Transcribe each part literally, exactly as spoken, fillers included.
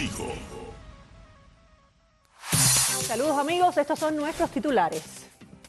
México. Saludos amigos, estos son nuestros titulares.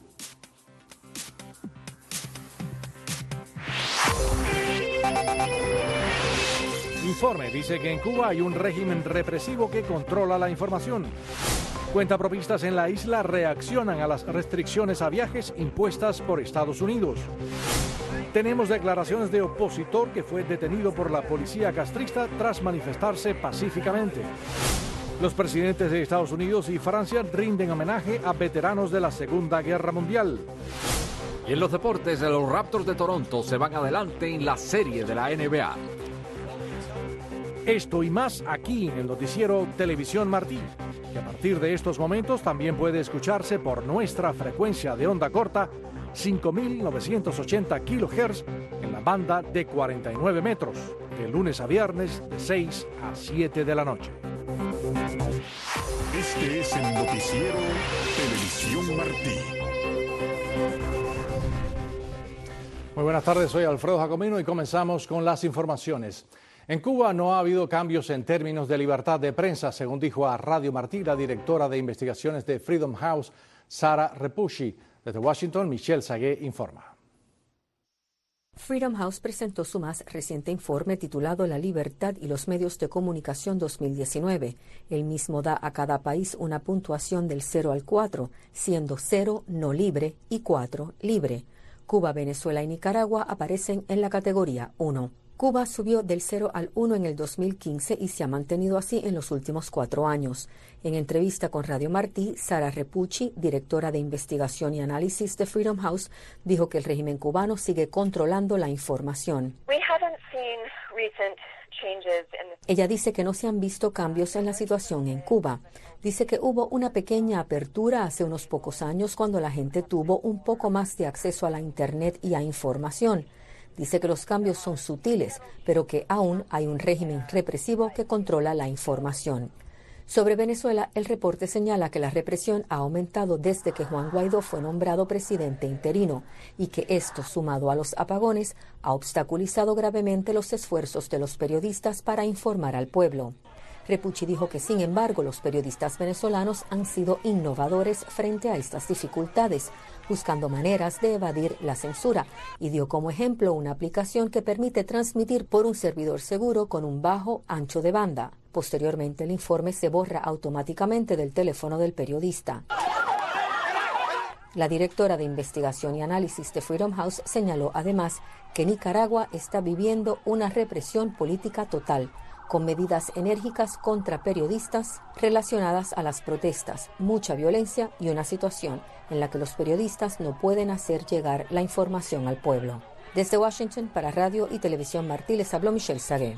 Informe dice que en Cuba hay un régimen represivo que controla la información. Cuentapropistas en la isla reaccionan a las restricciones a viajes impuestas por Estados Unidos. Tenemos declaraciones de opositor que fue detenido por la policía castrista tras manifestarse pacíficamente. Los presidentes de Estados Unidos y Francia rinden homenaje a veteranos de la Segunda Guerra Mundial. Y en los deportes, los Raptors de Toronto se van adelante en la serie de la N B A. Esto y más aquí en el noticiero Televisión Martí, que a partir de estos momentos también puede escucharse por nuestra frecuencia de onda corta, cinco mil novecientos ochenta kilohertz, en la banda de cuarenta y nueve metros, de lunes a viernes de seis a siete de la noche. Este es el noticiero Televisión Martí. Muy buenas tardes, soy Alfredo Jacomino y comenzamos con las informaciones. En Cuba no ha habido cambios en términos de libertad de prensa, según dijo a Radio Martí la directora de investigaciones de Freedom House, Sara Repucci. Desde Washington, Michelle Sagué informa. Freedom House presentó su más reciente informe titulado La libertad y los medios de comunicación dos mil diecinueve. El mismo da a cada país una puntuación del cero al cuatro, siendo cero no libre y cuatro libre. Cuba, Venezuela y Nicaragua aparecen en la categoría uno. Cuba subió del cero al uno en el dos mil quince y se ha mantenido así en los últimos cuatro años. En entrevista con Radio Martí, Sara Repucci, directora de investigación y análisis de Freedom House, dijo que el régimen cubano sigue controlando la información. Ella dice que no se han visto cambios en la situación en Cuba. Dice que hubo una pequeña apertura hace unos pocos años cuando la gente tuvo un poco más de acceso a la Internet y a información. Dice que los cambios son sutiles, pero que aún hay un régimen represivo que controla la información. Sobre Venezuela, el reporte señala que la represión ha aumentado desde que Juan Guaidó fue nombrado presidente interino y que esto, sumado a los apagones, ha obstaculizado gravemente los esfuerzos de los periodistas para informar al pueblo. Repucci dijo que, sin embargo, los periodistas venezolanos han sido innovadores frente a estas dificultades, buscando maneras de evadir la censura, y dio como ejemplo una aplicación que permite transmitir por un servidor seguro con un bajo ancho de banda. Posteriormente, el informe se borra automáticamente del teléfono del periodista. La directora de investigación y análisis de Freedom House señaló además que Nicaragua está viviendo una represión política total, con medidas enérgicas contra periodistas relacionadas a las protestas, mucha violencia y una situación en la que los periodistas no pueden hacer llegar la información al pueblo. Desde Washington, para Radio y Televisión Martí, les habló Michelle Sagué.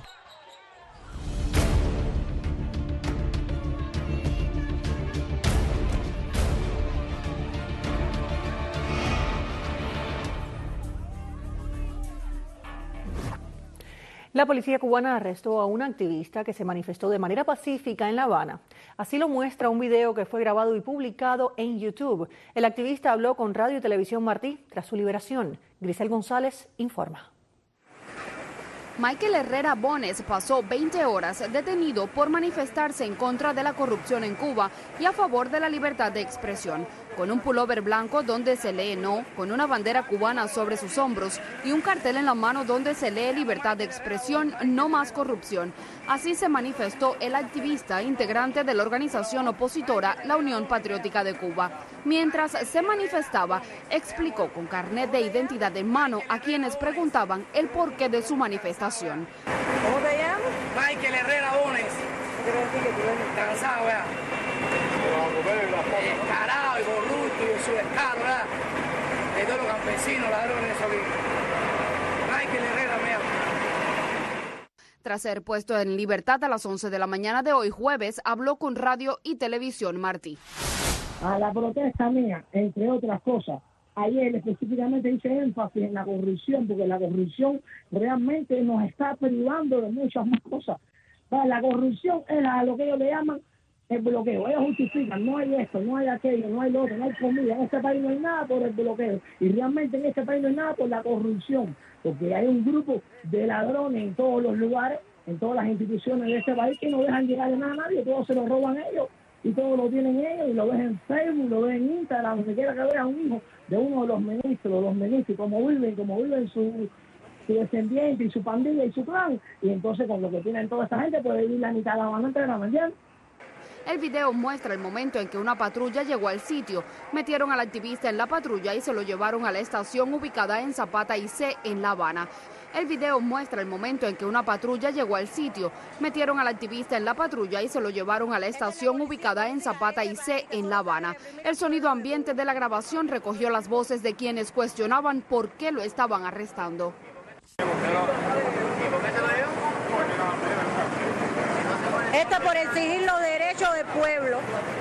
La policía cubana arrestó a una activista que se manifestó de manera pacífica en La Habana. Así lo muestra un video que fue grabado y publicado en YouTube. El activista habló con Radio y Televisión Martí tras su liberación. Grisel González informa. Michael Herrera Bones pasó veinte horas detenido por manifestarse en contra de la corrupción en Cuba y a favor de la libertad de expresión. Con un pullover blanco donde se lee no, con una bandera cubana sobre sus hombros y un cartel en la mano donde se lee libertad de expresión, no más corrupción. Así se manifestó el activista integrante de la organización opositora La Unión Patriótica de Cuba. Mientras se manifestaba, explicó con carnet de identidad en mano a quienes preguntaban el porqué de su manifestación. ¿Cómo te llamas? Michael Herrera Bones. Cansado, ¿verdad? Descarado y corrupto y su descaro, ¿verdad? De todos los campesinos, ladrones, eso aquí. Michael Herrera, me llama. Tras ser puesto en libertad a las once de la mañana de hoy jueves, habló con Radio y Televisión Martí. A la protesta mía, entre otras cosas, ayer específicamente hice énfasis en la corrupción, porque la corrupción realmente nos está privando de muchas más cosas. La corrupción es a lo que ellos le llaman el bloqueo. Ellos justifican, no hay esto, no hay aquello, no hay lo otro, no hay comida. En este país no hay nada por el bloqueo. Y realmente en este país no hay nada por la corrupción, porque hay un grupo de ladrones en todos los lugares en todas las instituciones de este país que no dejan llegar de nada a nadie, todo se lo roban ellos y todo lo tienen ellos y lo ves en Facebook, lo ves en Instagram, donde quiera que veas un hijo de uno de los ministros, los ministros, como viven, como viven su, su descendiente y su pandilla y su clan, y entonces con lo que tienen toda esta gente puede vivir la mitad de la Habana entera, ¿me entiendes? El video muestra el momento en que una patrulla llegó al sitio, metieron al activista en la patrulla y se lo llevaron a la estación ubicada en Zapata y C en La Habana. El video muestra el momento en que una patrulla llegó al sitio, metieron al activista en la patrulla y se lo llevaron a la estación ubicada en Zapata y C en La Habana. El sonido ambiente de la grabación recogió las voces de quienes cuestionaban por qué lo estaban arrestando. Esto por exigir los derechos del pueblo.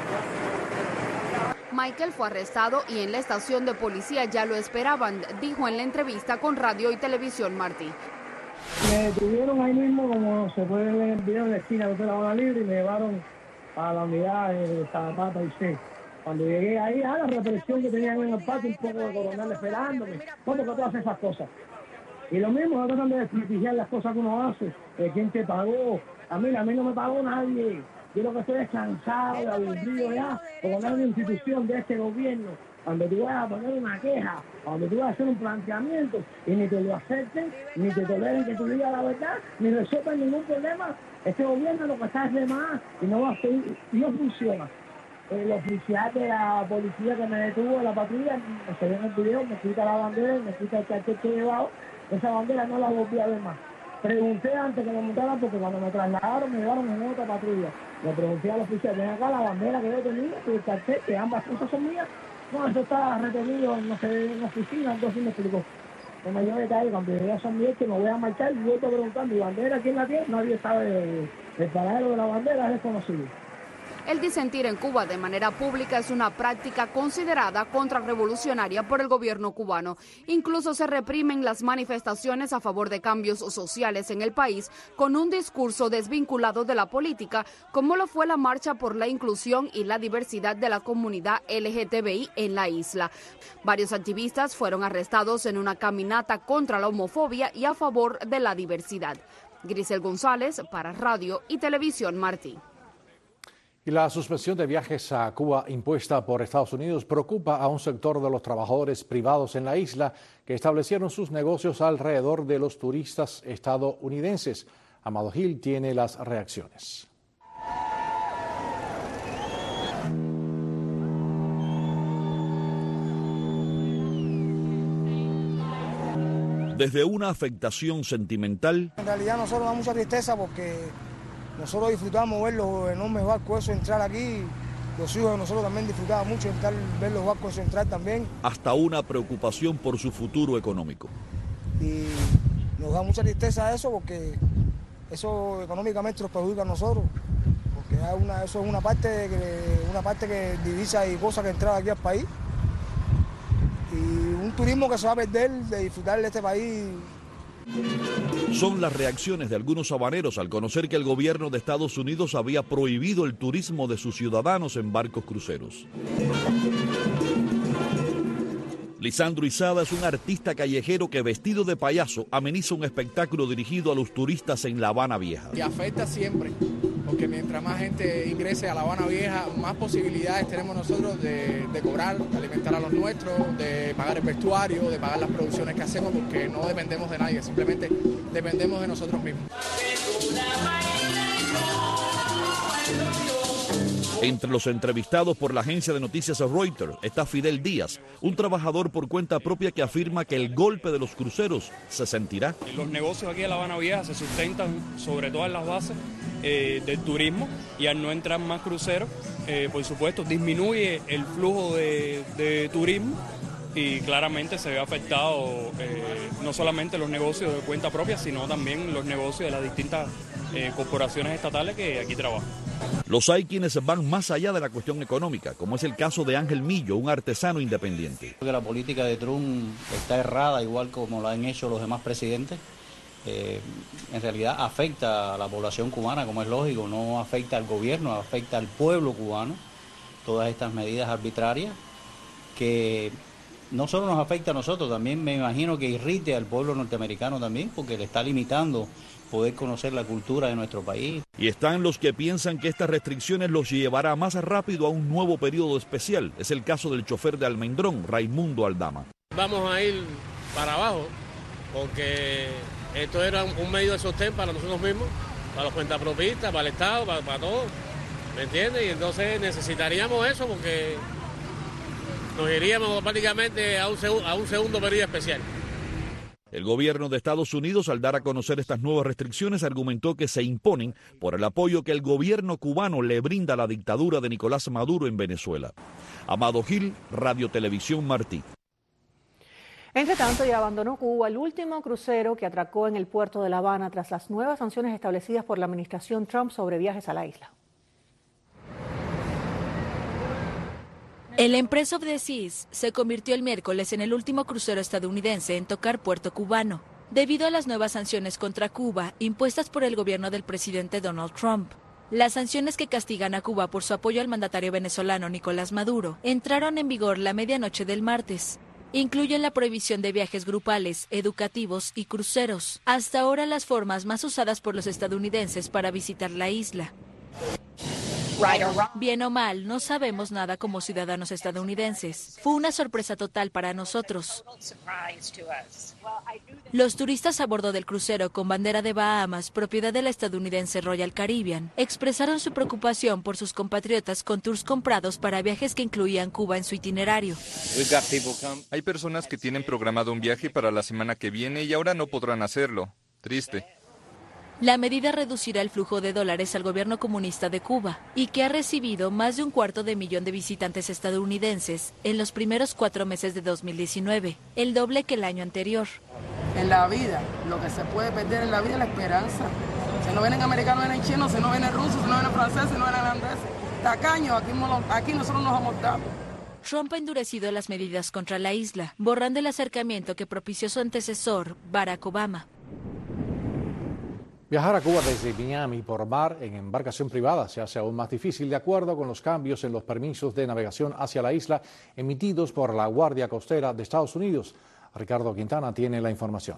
Michael fue arrestado y en la estación de policía ya lo esperaban, dijo en la entrevista con Radio y Televisión Martí. Me detuvieron ahí mismo, como se puede ver en el video, en la esquina de La Habana Libre, y me llevaron a la unidad de Zapata y C. Cuando llegué ahí, a la represión que tenían en el patio, un poco de coronel esperándome. ¿Cómo que tú haces esas cosas? Y lo mismo, no tratan de desprestigiar las cosas que uno hace, de quién te pagó. A mí, a mí no me pagó nadie. Yo lo que estoy es cansado, aburrido ya, por poner una institución de este gobierno, cuando tú vas a poner una queja, cuando tú vas a hacer un planteamiento y ni te lo acepten, ni te toleren que tú digas la verdad, ni resuelvan ningún problema. Este gobierno lo que está es de más y no va a ser, no funciona. El oficial de la policía que me detuvo de la patrulla, me se ve en el video, me quita la bandera, me quita el cartel que he llevado, esa bandera no la volví a ver más. Pregunté antes que me montaran porque cuando me trasladaron me llevaron en otra patrulla. Le pregunté al oficial, ven acá la bandera que yo tenía, y el cartel, que ambas cosas son mías. No, eso está retenido, no sé, en la oficina, entonces me explicó. No me dio detalle, cuando llegué a San Miguel que me voy a marchar y vuelvo a preguntar, ¿mi bandera quién la tiene? Nadie sabe, el paradero de la bandera es desconocido. El disentir en Cuba de manera pública es una práctica considerada contrarrevolucionaria por el gobierno cubano. Incluso se reprimen las manifestaciones a favor de cambios sociales en el país con un discurso desvinculado de la política, como lo fue la marcha por la inclusión y la diversidad de la comunidad L G T B I en la isla. Varios activistas fueron arrestados en una caminata contra la homofobia y a favor de la diversidad. Grisel González para Radio y Televisión Martí. Y la suspensión de viajes a Cuba impuesta por Estados Unidos preocupa a un sector de los trabajadores privados en la isla que establecieron sus negocios alrededor de los turistas estadounidenses. Amado Gil tiene las reacciones. Desde una afectación sentimental. En realidad nosotros da mucha tristeza porque nosotros disfrutamos ver los enormes barcos esos entrar aquí, los hijos de nosotros también disfrutaban mucho entrar, ver los barcos esos entrar también. Hasta una preocupación por su futuro económico. Y nos da mucha tristeza eso porque eso económicamente nos perjudica a nosotros, porque hay una, eso es una parte, que, una parte que divisa y cosas que entran aquí al país. Y un turismo que se va a perder de disfrutar de este país. Son las reacciones de algunos habaneros al conocer que el gobierno de Estados Unidos había prohibido el turismo de sus ciudadanos en barcos cruceros. Lisandro Izada es un artista callejero que vestido de payaso ameniza un espectáculo dirigido a los turistas en La Habana Vieja. Y afecta siempre, porque mientras más gente ingrese a La Habana Vieja, más posibilidades tenemos nosotros de, de cobrar, de alimentar a los nuestros, de pagar el vestuario, de pagar las producciones que hacemos, porque no dependemos de nadie, simplemente dependemos de nosotros mismos. Entre los entrevistados por la agencia de noticias Reuters está Fidel Díaz, un trabajador por cuenta propia que afirma que el golpe de los cruceros se sentirá. Los negocios aquí en La Habana Vieja se sustentan sobre todas las bases eh, del turismo y al no entrar más cruceros, eh, por supuesto, disminuye el flujo de, de turismo y claramente se ve afectado eh, no solamente los negocios de cuenta propia, sino también los negocios de las distintas eh, corporaciones estatales que aquí trabajan. Los hay quienes van más allá de la cuestión económica, como es el caso de Ángel Millo, un artesano independiente. La política de Trump está errada, igual como lo han hecho los demás presidentes. Eh, en realidad afecta a la población cubana, como es lógico, no afecta al gobierno, afecta al pueblo cubano. Todas estas medidas arbitrarias que no solo nos afecta a nosotros, también me imagino que irrite al pueblo norteamericano también, porque le está limitando poder conocer la cultura de nuestro país. Y están los que piensan que estas restricciones los llevará más rápido a un nuevo periodo especial. Es el caso del chofer de Almendrón, Raimundo Aldama. Vamos a ir para abajo porque esto era un medio de sostén para nosotros mismos, para los cuentapropistas, para el Estado, para, para todos, ¿me entiendes? Y entonces necesitaríamos eso porque nos iríamos prácticamente a un, a un segundo periodo especial. El gobierno de Estados Unidos, al dar a conocer estas nuevas restricciones, argumentó que se imponen por el apoyo que el gobierno cubano le brinda a la dictadura de Nicolás Maduro en Venezuela. Amado Gil, Radio Televisión Martí. Entre tanto, ya abandonó Cuba el último crucero que atracó en el puerto de La Habana tras las nuevas sanciones establecidas por la administración Trump sobre viajes a la isla. El Empress of the Seas se convirtió el miércoles en el último crucero estadounidense en tocar puerto cubano, debido a las nuevas sanciones contra Cuba impuestas por el gobierno del presidente Donald Trump. Las sanciones que castigan a Cuba por su apoyo al mandatario venezolano Nicolás Maduro entraron en vigor la medianoche del martes. Incluyen la prohibición de viajes grupales, educativos y cruceros, hasta ahora las formas más usadas por los estadounidenses para visitar la isla. Bien o mal, no sabemos nada como ciudadanos estadounidenses. Fue una sorpresa total para nosotros. Los turistas a bordo del crucero con bandera de Bahamas, propiedad de la estadounidense Royal Caribbean, expresaron su preocupación por sus compatriotas con tours comprados para viajes que incluían Cuba en su itinerario. Hay personas que tienen programado un viaje para la semana que viene y ahora no podrán hacerlo. Triste. La medida reducirá el flujo de dólares al gobierno comunista de Cuba y que ha recibido más de un cuarto de millón de visitantes estadounidenses en los primeros cuatro meses de dos mil diecinueve, el doble que el año anterior. En la vida, lo que se puede perder en la vida es la esperanza. Si no vienen americanos, vienen chinos, si no vienen rusos, si no vienen franceses, si no vienen holandeses. Tacaños, aquí, aquí nosotros nos amortamos. Trump ha endurecido las medidas contra la isla, borrando el acercamiento que propició su antecesor, Barack Obama. Viajar a Cuba desde Miami por mar en embarcación privada se hace aún más difícil de acuerdo con los cambios en los permisos de navegación hacia la isla emitidos por la Guardia Costera de Estados Unidos. Ricardo Quintana tiene la información.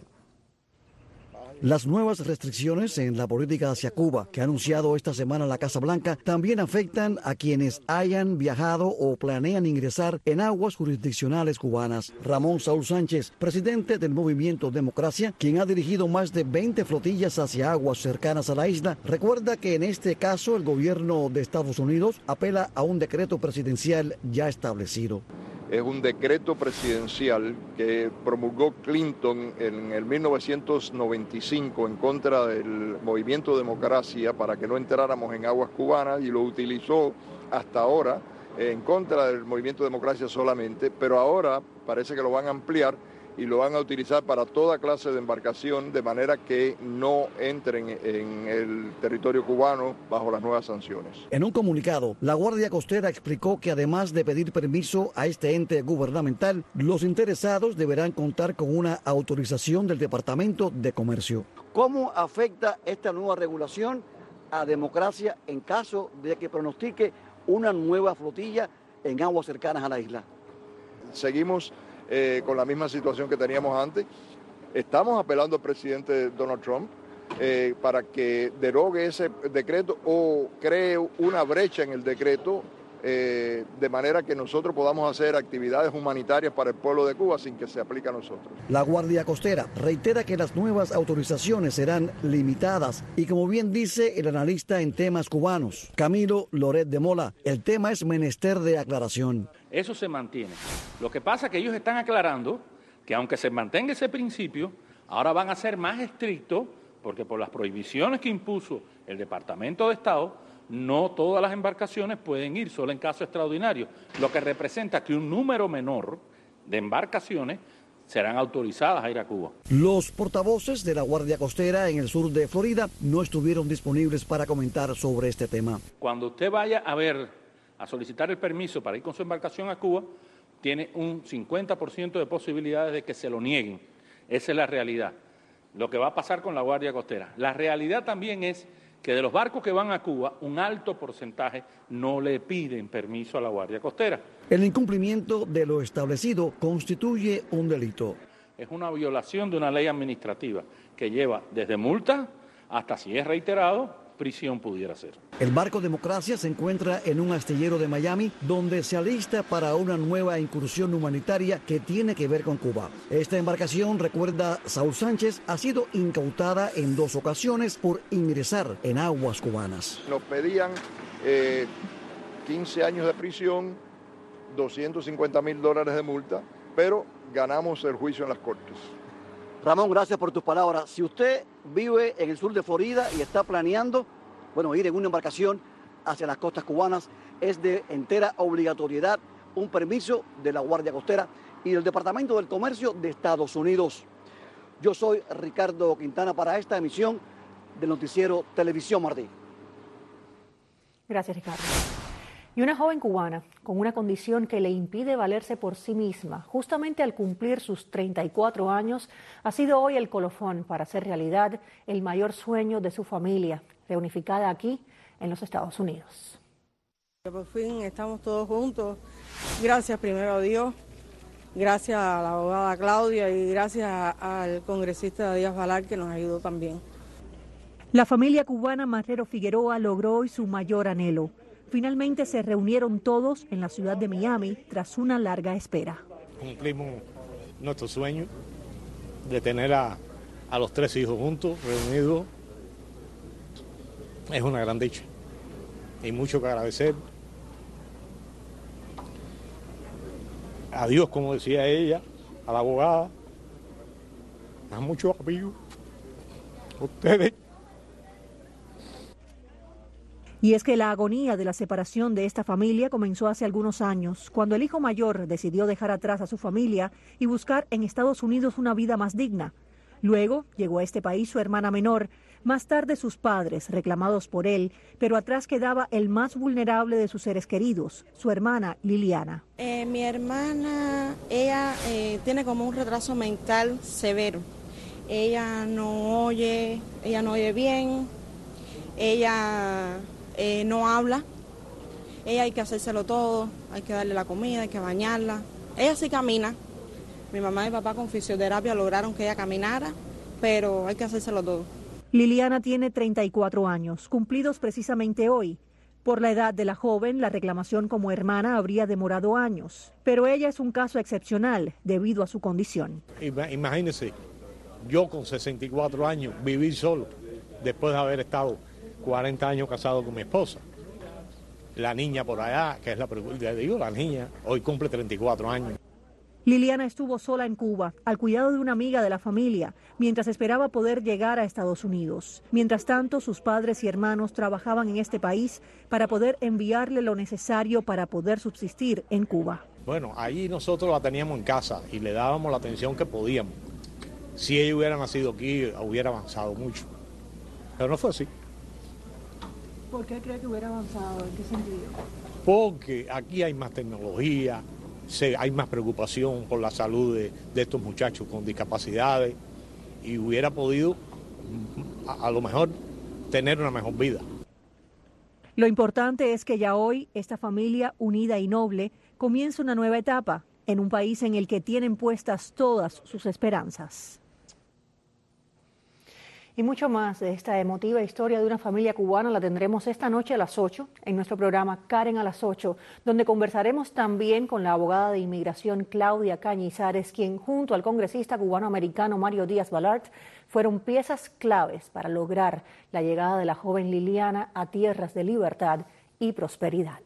Las nuevas restricciones en la política hacia Cuba que ha anunciado esta semana la Casa Blanca también afectan a quienes hayan viajado o planean ingresar en aguas jurisdiccionales cubanas. Ramón Saúl Sánchez, presidente del Movimiento Democracia, quien ha dirigido más de veinte flotillas hacia aguas cercanas a la isla, recuerda que en este caso el gobierno de Estados Unidos apela a un decreto presidencial ya establecido. Es un decreto presidencial que promulgó Clinton en el mil novecientos noventa y cinco en contra del Movimiento Democracia para que no entráramos en aguas cubanas y lo utilizó hasta ahora en contra del Movimiento Democracia solamente, pero ahora parece que lo van a ampliar y lo van a utilizar para toda clase de embarcación de manera que no entren en el territorio cubano bajo las nuevas sanciones. En un comunicado, la Guardia Costera explicó que además de pedir permiso a este ente gubernamental, los interesados deberán contar con una autorización del Departamento de Comercio. ¿Cómo afecta esta nueva regulación a Democracia en caso de que pronostique una nueva flotilla en aguas cercanas a la isla? Seguimos Eh, con la misma situación que teníamos antes. Estamos apelando al presidente Donald Trump eh, para que derogue ese decreto o cree una brecha en el decreto eh, de manera que nosotros podamos hacer actividades humanitarias para el pueblo de Cuba sin que se aplique a nosotros. La Guardia Costera reitera que las nuevas autorizaciones serán limitadas y, como bien dice el analista en temas cubanos, Camilo Loret de Mola, el tema es menester de aclaración. Eso se mantiene. Lo que pasa es que ellos están aclarando que aunque se mantenga ese principio, ahora van a ser más estrictos porque por las prohibiciones que impuso el Departamento de Estado, no todas las embarcaciones pueden ir, solo en caso extraordinario, lo que representa que un número menor de embarcaciones serán autorizadas a ir a Cuba. Los portavoces de la Guardia Costera en el sur de Florida no estuvieron disponibles para comentar sobre este tema. Cuando usted vaya a ver a solicitar el permiso para ir con su embarcación a Cuba, tiene un cincuenta por ciento de posibilidades de que se lo nieguen. Esa es la realidad. Lo que va a pasar con la Guardia Costera. La realidad también es que de los barcos que van a Cuba, un alto porcentaje no le piden permiso a la Guardia Costera. El incumplimiento de lo establecido constituye un delito. Es una violación de una ley administrativa que lleva desde multa hasta si es reiterado, prisión pudiera ser. El barco Democracia se encuentra en un astillero de Miami donde se alista para una nueva incursión humanitaria que tiene que ver con Cuba. Esta embarcación, recuerda Saúl Sánchez, ha sido incautada en dos ocasiones por ingresar en aguas cubanas. Nos pedían eh, quince años de prisión, doscientos cincuenta mil dólares de multa, pero ganamos el juicio en las cortes. Ramón, gracias por tus palabras. Si usted vive en el sur de Florida y está planeando, bueno, ir en una embarcación hacia las costas cubanas, es de entera obligatoriedad un permiso de la Guardia Costera y del Departamento del Comercio de Estados Unidos. Yo soy Ricardo Quintana para esta emisión del noticiero Televisión Martí. Gracias, Ricardo. Y una joven cubana con una condición que le impide valerse por sí misma, justamente al cumplir sus treinta y cuatro años, ha sido hoy el colofón para hacer realidad el mayor sueño de su familia, reunificada aquí en los Estados Unidos. Por fin estamos todos juntos. Gracias primero a Dios, gracias a la abogada Claudia y gracias al congresista Díaz Balart que nos ayudó también. La familia cubana Marrero Figueroa logró hoy su mayor anhelo. Finalmente se reunieron todos en la ciudad de Miami tras una larga espera. Cumplimos nuestro sueño de tener a, a los tres hijos juntos, reunidos. Es una gran dicha. Hay mucho que agradecer. A Dios, como decía ella, a la abogada, a muchos amigos, a ustedes. Y es que la agonía de la separación de esta familia comenzó hace algunos años, cuando el hijo mayor decidió dejar atrás a su familia y buscar en Estados Unidos una vida más digna. Luego llegó a este país su hermana menor, más tarde sus padres, reclamados por él, pero atrás quedaba el más vulnerable de sus seres queridos, su hermana Liliana. Eh, mi hermana, ella eh, tiene como un retraso mental severo. Ella no oye, ella no oye bien, ella... Eh, no habla, ella hay que hacérselo todo, hay que darle la comida, hay que bañarla. Ella sí camina, mi mamá y mi papá con fisioterapia lograron que ella caminara, pero hay que hacérselo todo. Liliana tiene treinta y cuatro años, cumplidos precisamente hoy. Por la edad de la joven, la reclamación como hermana habría demorado años, pero ella es un caso excepcional debido a su condición. Imagínese, yo con sesenta y cuatro años vivir solo, después de haber estado cuarenta años casado con mi esposa. La niña por allá, que es la pregunta, digo, la niña, hoy cumple treinta y cuatro años. Liliana estuvo sola en Cuba, al cuidado de una amiga de la familia, mientras esperaba poder llegar a Estados Unidos. Mientras tanto, sus padres y hermanos trabajaban en este país para poder enviarle lo necesario para poder subsistir en Cuba. Bueno, ahí nosotros la teníamos en casa y le dábamos la atención que podíamos. Si ella hubiera nacido aquí, hubiera avanzado mucho. Pero no fue así. ¿Por qué cree que hubiera avanzado? ¿En qué sentido? Porque aquí hay más tecnología, se, hay más preocupación por la salud de, de estos muchachos con discapacidades y hubiera podido, a, a lo mejor, tener una mejor vida. Lo importante es que ya hoy esta familia unida y noble comienza una nueva etapa en un país en el que tienen puestas todas sus esperanzas. Y mucho más de esta emotiva historia de una familia cubana la tendremos esta noche a las ocho en nuestro programa Karen a las ocho, donde conversaremos también con la abogada de inmigración Claudia Cañizares, quien junto al congresista cubano-americano Mario Díaz Balart fueron piezas claves para lograr la llegada de la joven Liliana a tierras de libertad y prosperidad.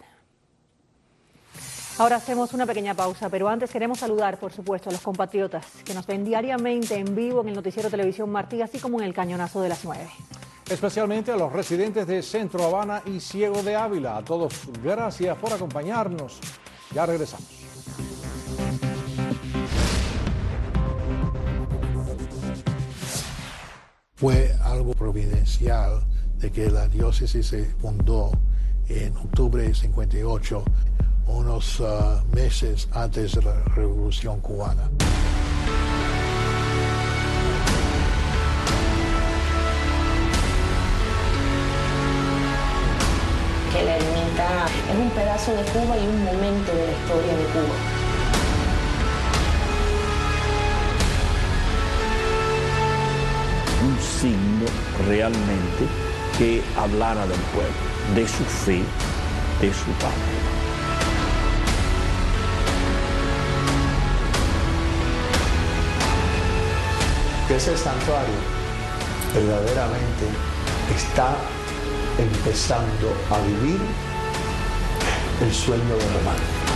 Ahora hacemos una pequeña pausa, pero antes queremos saludar, por supuesto, a los compatriotas que nos ven diariamente en vivo en el noticiero Televisión Martí, así como en el Cañonazo de las nueve. Especialmente a los residentes de Centro Habana y Ciego de Ávila. A todos, gracias por acompañarnos. Ya regresamos. Fue algo providencial de que la diócesis se fundó en octubre de cincuenta y ocho, unos uh, meses antes de la Revolución Cubana. Que la ermita es un pedazo de Cuba y un momento de la historia de Cuba. Un signo realmente que hablara del pueblo, de su fe, de su patria. Que ese santuario verdaderamente está empezando a vivir el sueño de Román.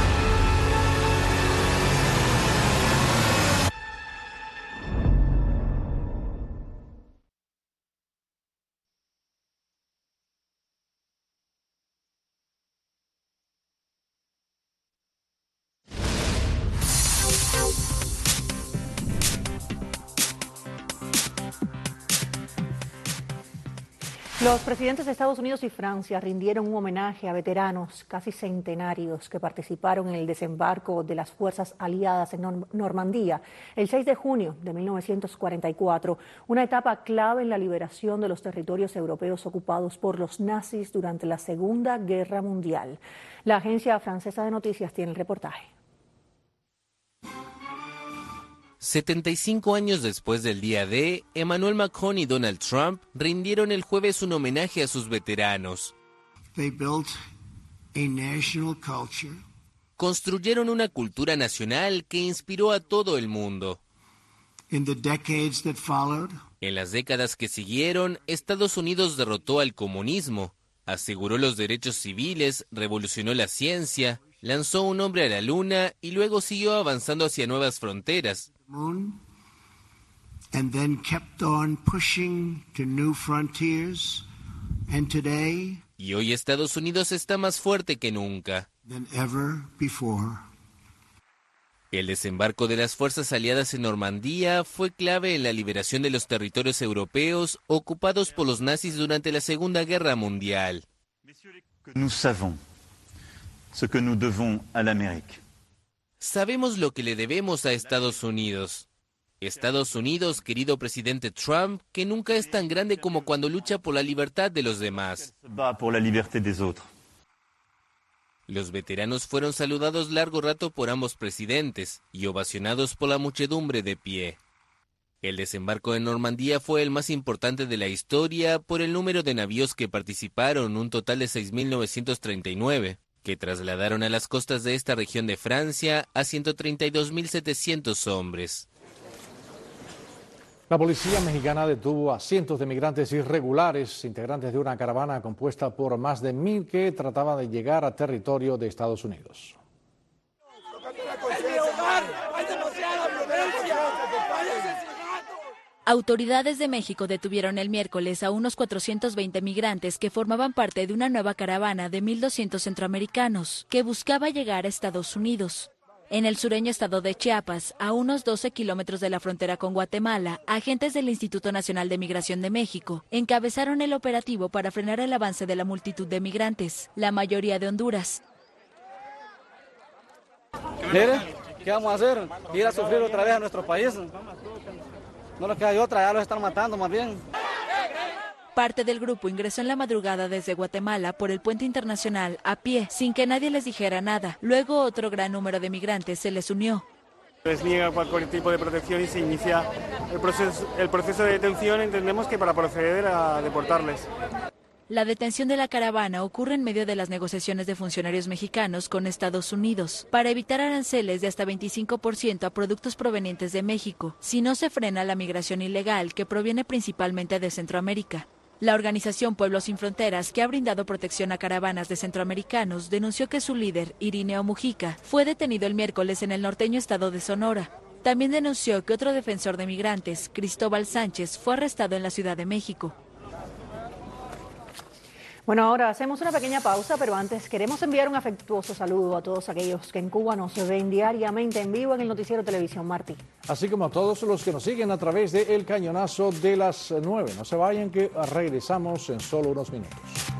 Los presidentes de Estados Unidos y Francia rindieron un homenaje a veteranos casi centenarios que participaron en el desembarco de las fuerzas aliadas en Norm- Normandía el seis de junio de mil novecientos cuarenta y cuatro, una etapa clave en la liberación de los territorios europeos ocupados por los nazis durante la Segunda Guerra Mundial. La agencia francesa de noticias tiene el reportaje. setenta y cinco años después del día D, Emmanuel Macron y Donald Trump rindieron el jueves un homenaje a sus veteranos. They built a national culture. Construyeron una cultura nacional que inspiró a todo el mundo. In the decades that followed, En las décadas que siguieron, Estados Unidos derrotó al comunismo, aseguró los derechos civiles, revolucionó la ciencia, lanzó un hombre a la luna y luego siguió avanzando hacia nuevas fronteras. moon, and then kept on pushing to new frontiers, and today, Y hoy Estados Unidos está más fuerte que nunca. than ever before. El desembarco de las fuerzas aliadas en Normandía fue clave en la liberación de los territorios europeos ocupados por los nazis durante la Segunda Guerra Mundial. Nous savons ce que nous devons à l'Amérique. Sabemos lo que le debemos a Estados Unidos. Estados Unidos, querido presidente Trump, que nunca es tan grande como cuando lucha por la libertad de los demás. Se bat pour la liberté des autres. Los veteranos fueron saludados largo rato por ambos presidentes y ovacionados por la muchedumbre de pie. El desembarco en Normandía fue el más importante de la historia por el número de navíos que participaron, un total de seis mil novecientos treinta y nueve, que trasladaron a las costas de esta región de Francia a ciento treinta y dos mil setecientos hombres. La policía mexicana detuvo a cientos de migrantes irregulares, integrantes de una caravana compuesta por más de mil que trataba de llegar a territorio de Estados Unidos. Autoridades de México detuvieron el miércoles a unos cuatrocientos veinte migrantes que formaban parte de una nueva caravana de mil doscientos centroamericanos que buscaba llegar a Estados Unidos. En el sureño estado de Chiapas, a unos doce kilómetros de la frontera con Guatemala, agentes del Instituto Nacional de Migración de México encabezaron el operativo para frenar el avance de la multitud de migrantes, la mayoría de Honduras. Mire, ¿qué vamos a hacer? Ir a sufrir otra vez a nuestro país. No nos queda de otra, ya los están matando más bien. Parte del grupo ingresó en la madrugada desde Guatemala por el puente internacional a pie, sin que nadie les dijera nada. Luego otro gran número de migrantes se les unió. Les niega cualquier tipo de protección y se inicia el proceso, el proceso de detención, entendemos que para proceder a deportarles. La detención de la caravana ocurre en medio de las negociaciones de funcionarios mexicanos con Estados Unidos para evitar aranceles de hasta veinticinco por ciento a productos provenientes de México, si no se frena la migración ilegal que proviene principalmente de Centroamérica. La organización Pueblos Sin Fronteras, que ha brindado protección a caravanas de centroamericanos, denunció que su líder, Irineo Mujica, fue detenido el miércoles en el norteño estado de Sonora. También denunció que otro defensor de migrantes, Cristóbal Sánchez, fue arrestado en la Ciudad de México. Bueno, ahora hacemos una pequeña pausa, pero antes queremos enviar un afectuoso saludo a todos aquellos que en Cuba nos ven diariamente en vivo en el noticiero Televisión Martí. Así como a todos los que nos siguen a través de El Cañonazo de las nueve. No se vayan, que regresamos en solo unos minutos.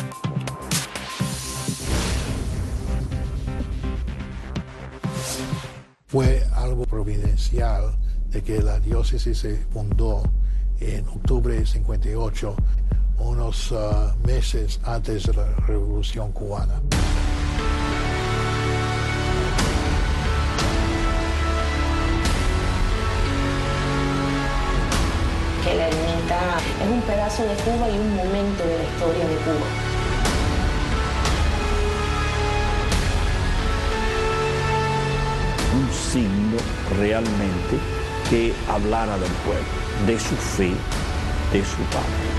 Fue algo providencial de que la diócesis se fundó en octubre de cincuenta y ocho, unos uh, meses antes de la Revolución Cubana. Que la ermita Es un pedazo de Cuba y un momento de la historia de Cuba. Un signo realmente que hablara del pueblo, de su fe, de su patria.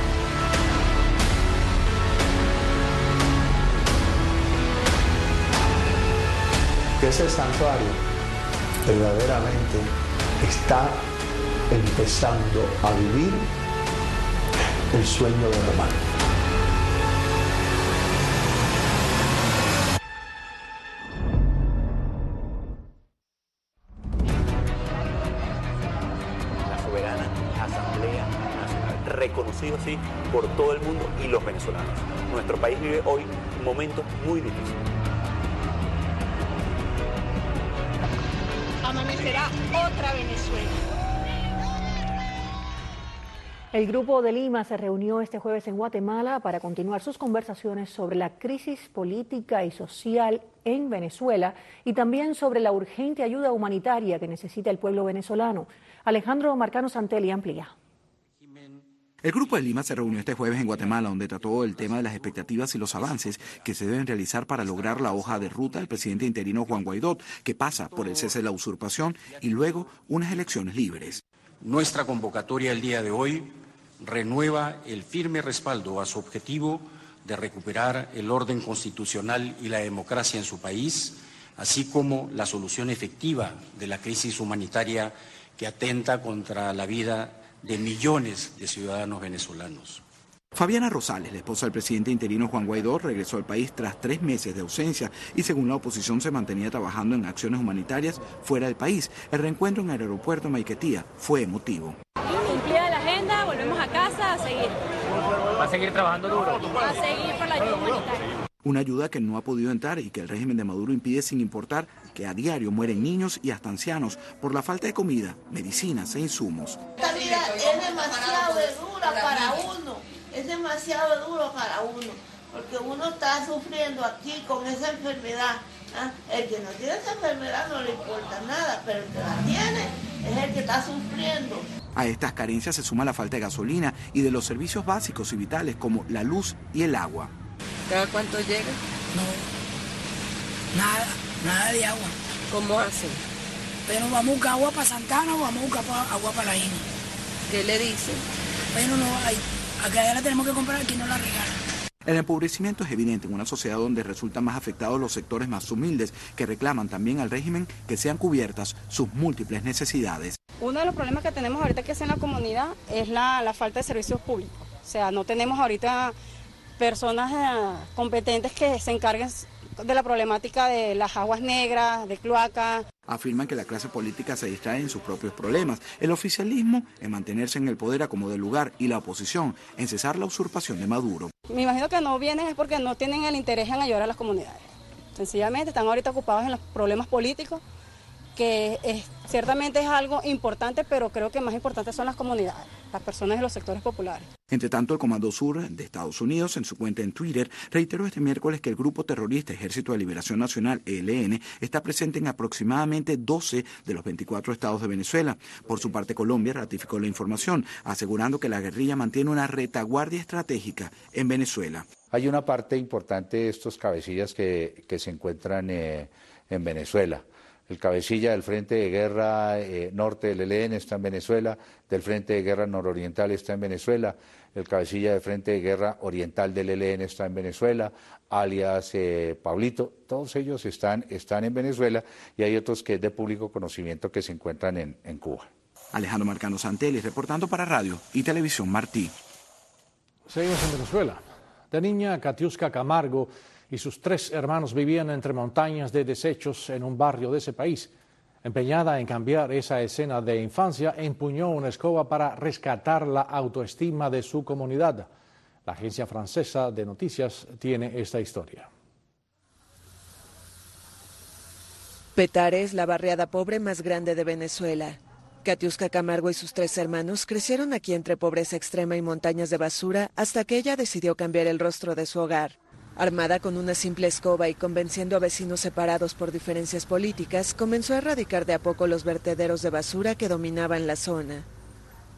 Que ese santuario verdaderamente está empezando a vivir el sueño de Román. La soberana Asamblea Nacional, reconocido así por todo el mundo y los venezolanos. Nuestro país vive hoy momentos muy difíciles. Amanecerá otra Venezuela. El Grupo de Lima se reunió este jueves en Guatemala para continuar sus conversaciones sobre la crisis política y social en Venezuela y también sobre la urgente ayuda humanitaria que necesita el pueblo venezolano. Alejandro Marcano Santelli amplía. El Grupo de Lima se reunió este jueves en Guatemala, donde trató el tema de las expectativas y los avances que se deben realizar para lograr la hoja de ruta del presidente interino Juan Guaidó, que pasa por el cese de la usurpación y luego unas elecciones libres. Nuestra convocatoria el día de hoy renueva el firme respaldo a su objetivo de recuperar el orden constitucional y la democracia en su país, así como la solución efectiva de la crisis humanitaria que atenta contra la vida de millones de ciudadanos venezolanos. Fabiana Rosales, la esposa del presidente interino Juan Guaidó, regresó al país tras tres meses de ausencia y según la oposición se mantenía trabajando en acciones humanitarias fuera del país. El reencuentro en el aeropuerto Maiquetía fue emotivo. Cumplida la agenda, volvemos a casa a seguir. ¿Va a seguir trabajando duro? A seguir por la ayuda humanitaria. Una ayuda que no ha podido entrar y que el régimen de Maduro impide sin importar que a diario mueren niños y hasta ancianos por la falta de comida, medicinas e insumos. Esta vida es demasiado dura para uno, es demasiado duro para uno, porque uno está sufriendo aquí con esa enfermedad. ¿Ah? El que no tiene esa enfermedad no le importa nada, pero el que la tiene es el que está sufriendo. A estas carencias se suma la falta de gasolina y de los servicios básicos y vitales como la luz y el agua. ¿Cada cuánto llega? No, nada, nada de agua. ¿Cómo hacen? Pero vamos a buscar agua para Santana o vamos a buscar agua para la Ina. ¿Qué le dicen? Bueno, no hay. Acá la tenemos que comprar, aquí no la regalan. El empobrecimiento es evidente en una sociedad donde resultan más afectados los sectores más humildes, que reclaman también al régimen que sean cubiertas sus múltiples necesidades. Uno de los problemas que tenemos ahorita que es en la comunidad es la, la falta de servicios públicos. O sea, no tenemos ahorita personas eh, competentes que se encarguen de la problemática de las aguas negras, de cloacas. Afirman que la clase política se distrae en sus propios problemas, el oficialismo en mantenerse en el poder a como de lugar y la oposición en cesar la usurpación de Maduro. Me imagino que no vienen es porque no tienen el interés en ayudar a las comunidades. Sencillamente están ahorita ocupados en los problemas políticos, que es, ciertamente es algo importante, pero creo que más importante son las comunidades, las personas de los sectores populares. Entre tanto, el Comando Sur de Estados Unidos, en su cuenta en Twitter, reiteró este miércoles que el grupo terrorista Ejército de Liberación Nacional, E L N, está presente en aproximadamente doce de los veinticuatro estados de Venezuela. Por su parte, Colombia ratificó la información, asegurando que la guerrilla mantiene una retaguardia estratégica en Venezuela. Hay una parte importante de estos cabecillas que, que se encuentran eh, en Venezuela. El cabecilla del Frente de Guerra eh, Norte del E L N está en Venezuela, del Frente de Guerra Nororiental está en Venezuela, el cabecilla del Frente de Guerra Oriental del E L N está en Venezuela, alias eh, Pablito, todos ellos están, están en Venezuela y hay otros que es de público conocimiento que se encuentran en, en Cuba. Alejandro Marcano Santelli, reportando para Radio y Televisión Martí. Seguimos en Venezuela. De niña, Katiuska Camargo y sus tres hermanos vivían entre montañas de desechos en un barrio de ese país. Empeñada en cambiar esa escena de infancia, empuñó una escoba para rescatar la autoestima de su comunidad. La agencia francesa de noticias tiene esta historia. Petare es la barriada pobre más grande de Venezuela. Katiuska Camargo y sus tres hermanos crecieron aquí entre pobreza extrema y montañas de basura hasta que ella decidió cambiar el rostro de su hogar. Armada con una simple escoba y convenciendo a vecinos separados por diferencias políticas, comenzó a erradicar de a poco los vertederos de basura que dominaban la zona.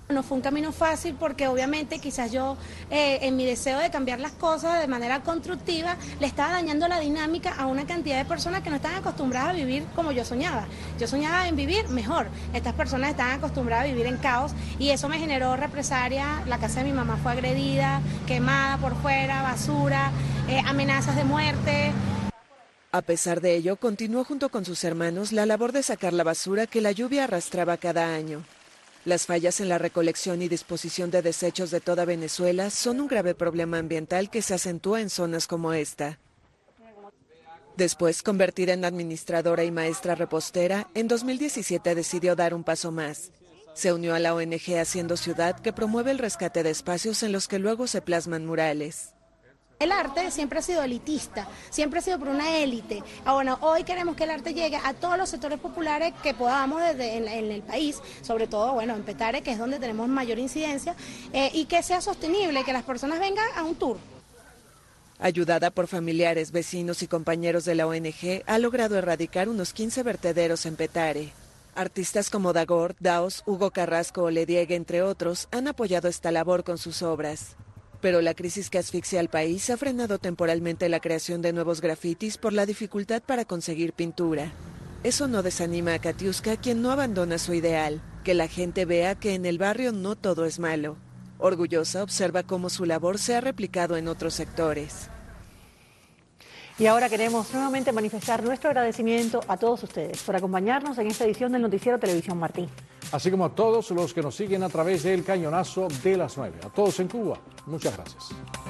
No fue un camino fácil porque obviamente quizás yo eh, en mi deseo de cambiar las cosas de manera constructiva le estaba dañando la dinámica a una cantidad de personas que no están acostumbradas a vivir como yo soñaba. Yo soñaba en vivir mejor. Estas personas están acostumbradas a vivir en caos y eso me generó represalia. La casa de mi mamá fue agredida, quemada por fuera, basura, eh, amenazas de muerte. A pesar de ello, continuó junto con sus hermanos la labor de sacar la basura que la lluvia arrastraba cada año. Las fallas en la recolección y disposición de desechos de toda Venezuela son un grave problema ambiental que se acentúa en zonas como esta. Después, convertida en administradora y maestra repostera, en dos mil diecisiete decidió dar un paso más. Se unió a la O N G Haciendo Ciudad, que promueve el rescate de espacios en los que luego se plasman murales. El arte siempre ha sido elitista, siempre ha sido por una élite. Ah, bueno, hoy queremos que el arte llegue a todos los sectores populares que podamos desde en, en el país, sobre todo bueno en Petare, que es donde tenemos mayor incidencia, eh, y que sea sostenible, que las personas vengan a un tour. Ayudada por familiares, vecinos y compañeros de la O N G, ha logrado erradicar unos quince vertederos en Petare. Artistas como Dagor, Daos, Hugo Carrasco o Lediegue, entre otros, han apoyado esta labor con sus obras. Pero la crisis que asfixia al país ha frenado temporalmente la creación de nuevos grafitis por la dificultad para conseguir pintura. Eso no desanima a Katiuska, quien no abandona su ideal, que la gente vea que en el barrio no todo es malo. Orgullosa, observa cómo su labor se ha replicado en otros sectores. Y ahora queremos nuevamente manifestar nuestro agradecimiento a todos ustedes por acompañarnos en esta edición del Noticiero Televisión Martí. Así como a todos los que nos siguen a través del cañonazo de las nueve. A todos en Cuba, muchas gracias.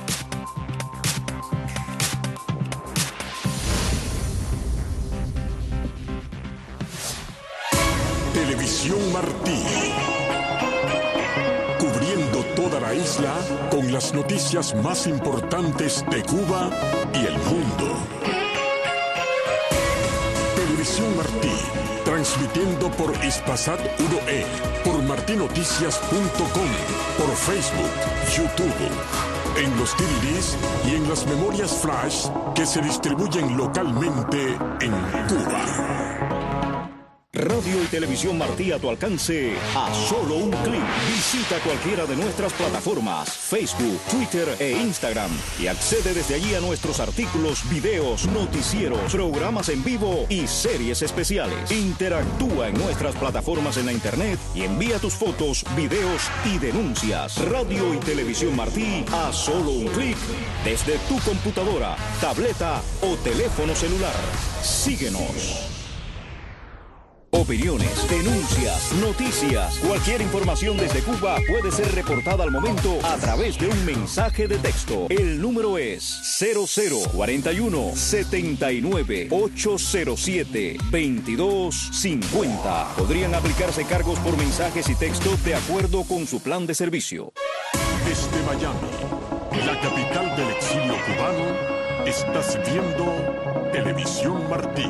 Televisión Martí. Cubriendo toda la isla con las noticias más importantes de Cuba y el mundo. Televisión Martí. Transmitiendo por Ispasat uno E, por martinoticias punto com, por Facebook, YouTube, en los D V Ds y en las memorias flash que se distribuyen localmente en Cuba. Radio y Televisión Martí a tu alcance a solo un clic. Visita cualquiera de nuestras plataformas, Facebook, Twitter e Instagram y accede desde allí a nuestros artículos, videos, noticieros, programas en vivo y series especiales. Interactúa en nuestras plataformas en la internet y envía tus fotos, videos y denuncias. Radio y Televisión Martí a solo un clic desde tu computadora, tableta o teléfono celular. Síguenos. Opiniones, denuncias, noticias, cualquier información desde Cuba puede ser reportada al momento a través de un mensaje de texto. El número es cero cero cuarenta y uno setenta y nueve ochocientos siete veintidós cincuenta. Podrían aplicarse cargos por mensajes y texto de acuerdo con su plan de servicio. Desde Miami, la capital del exilio cubano, estás viendo Televisión Martí.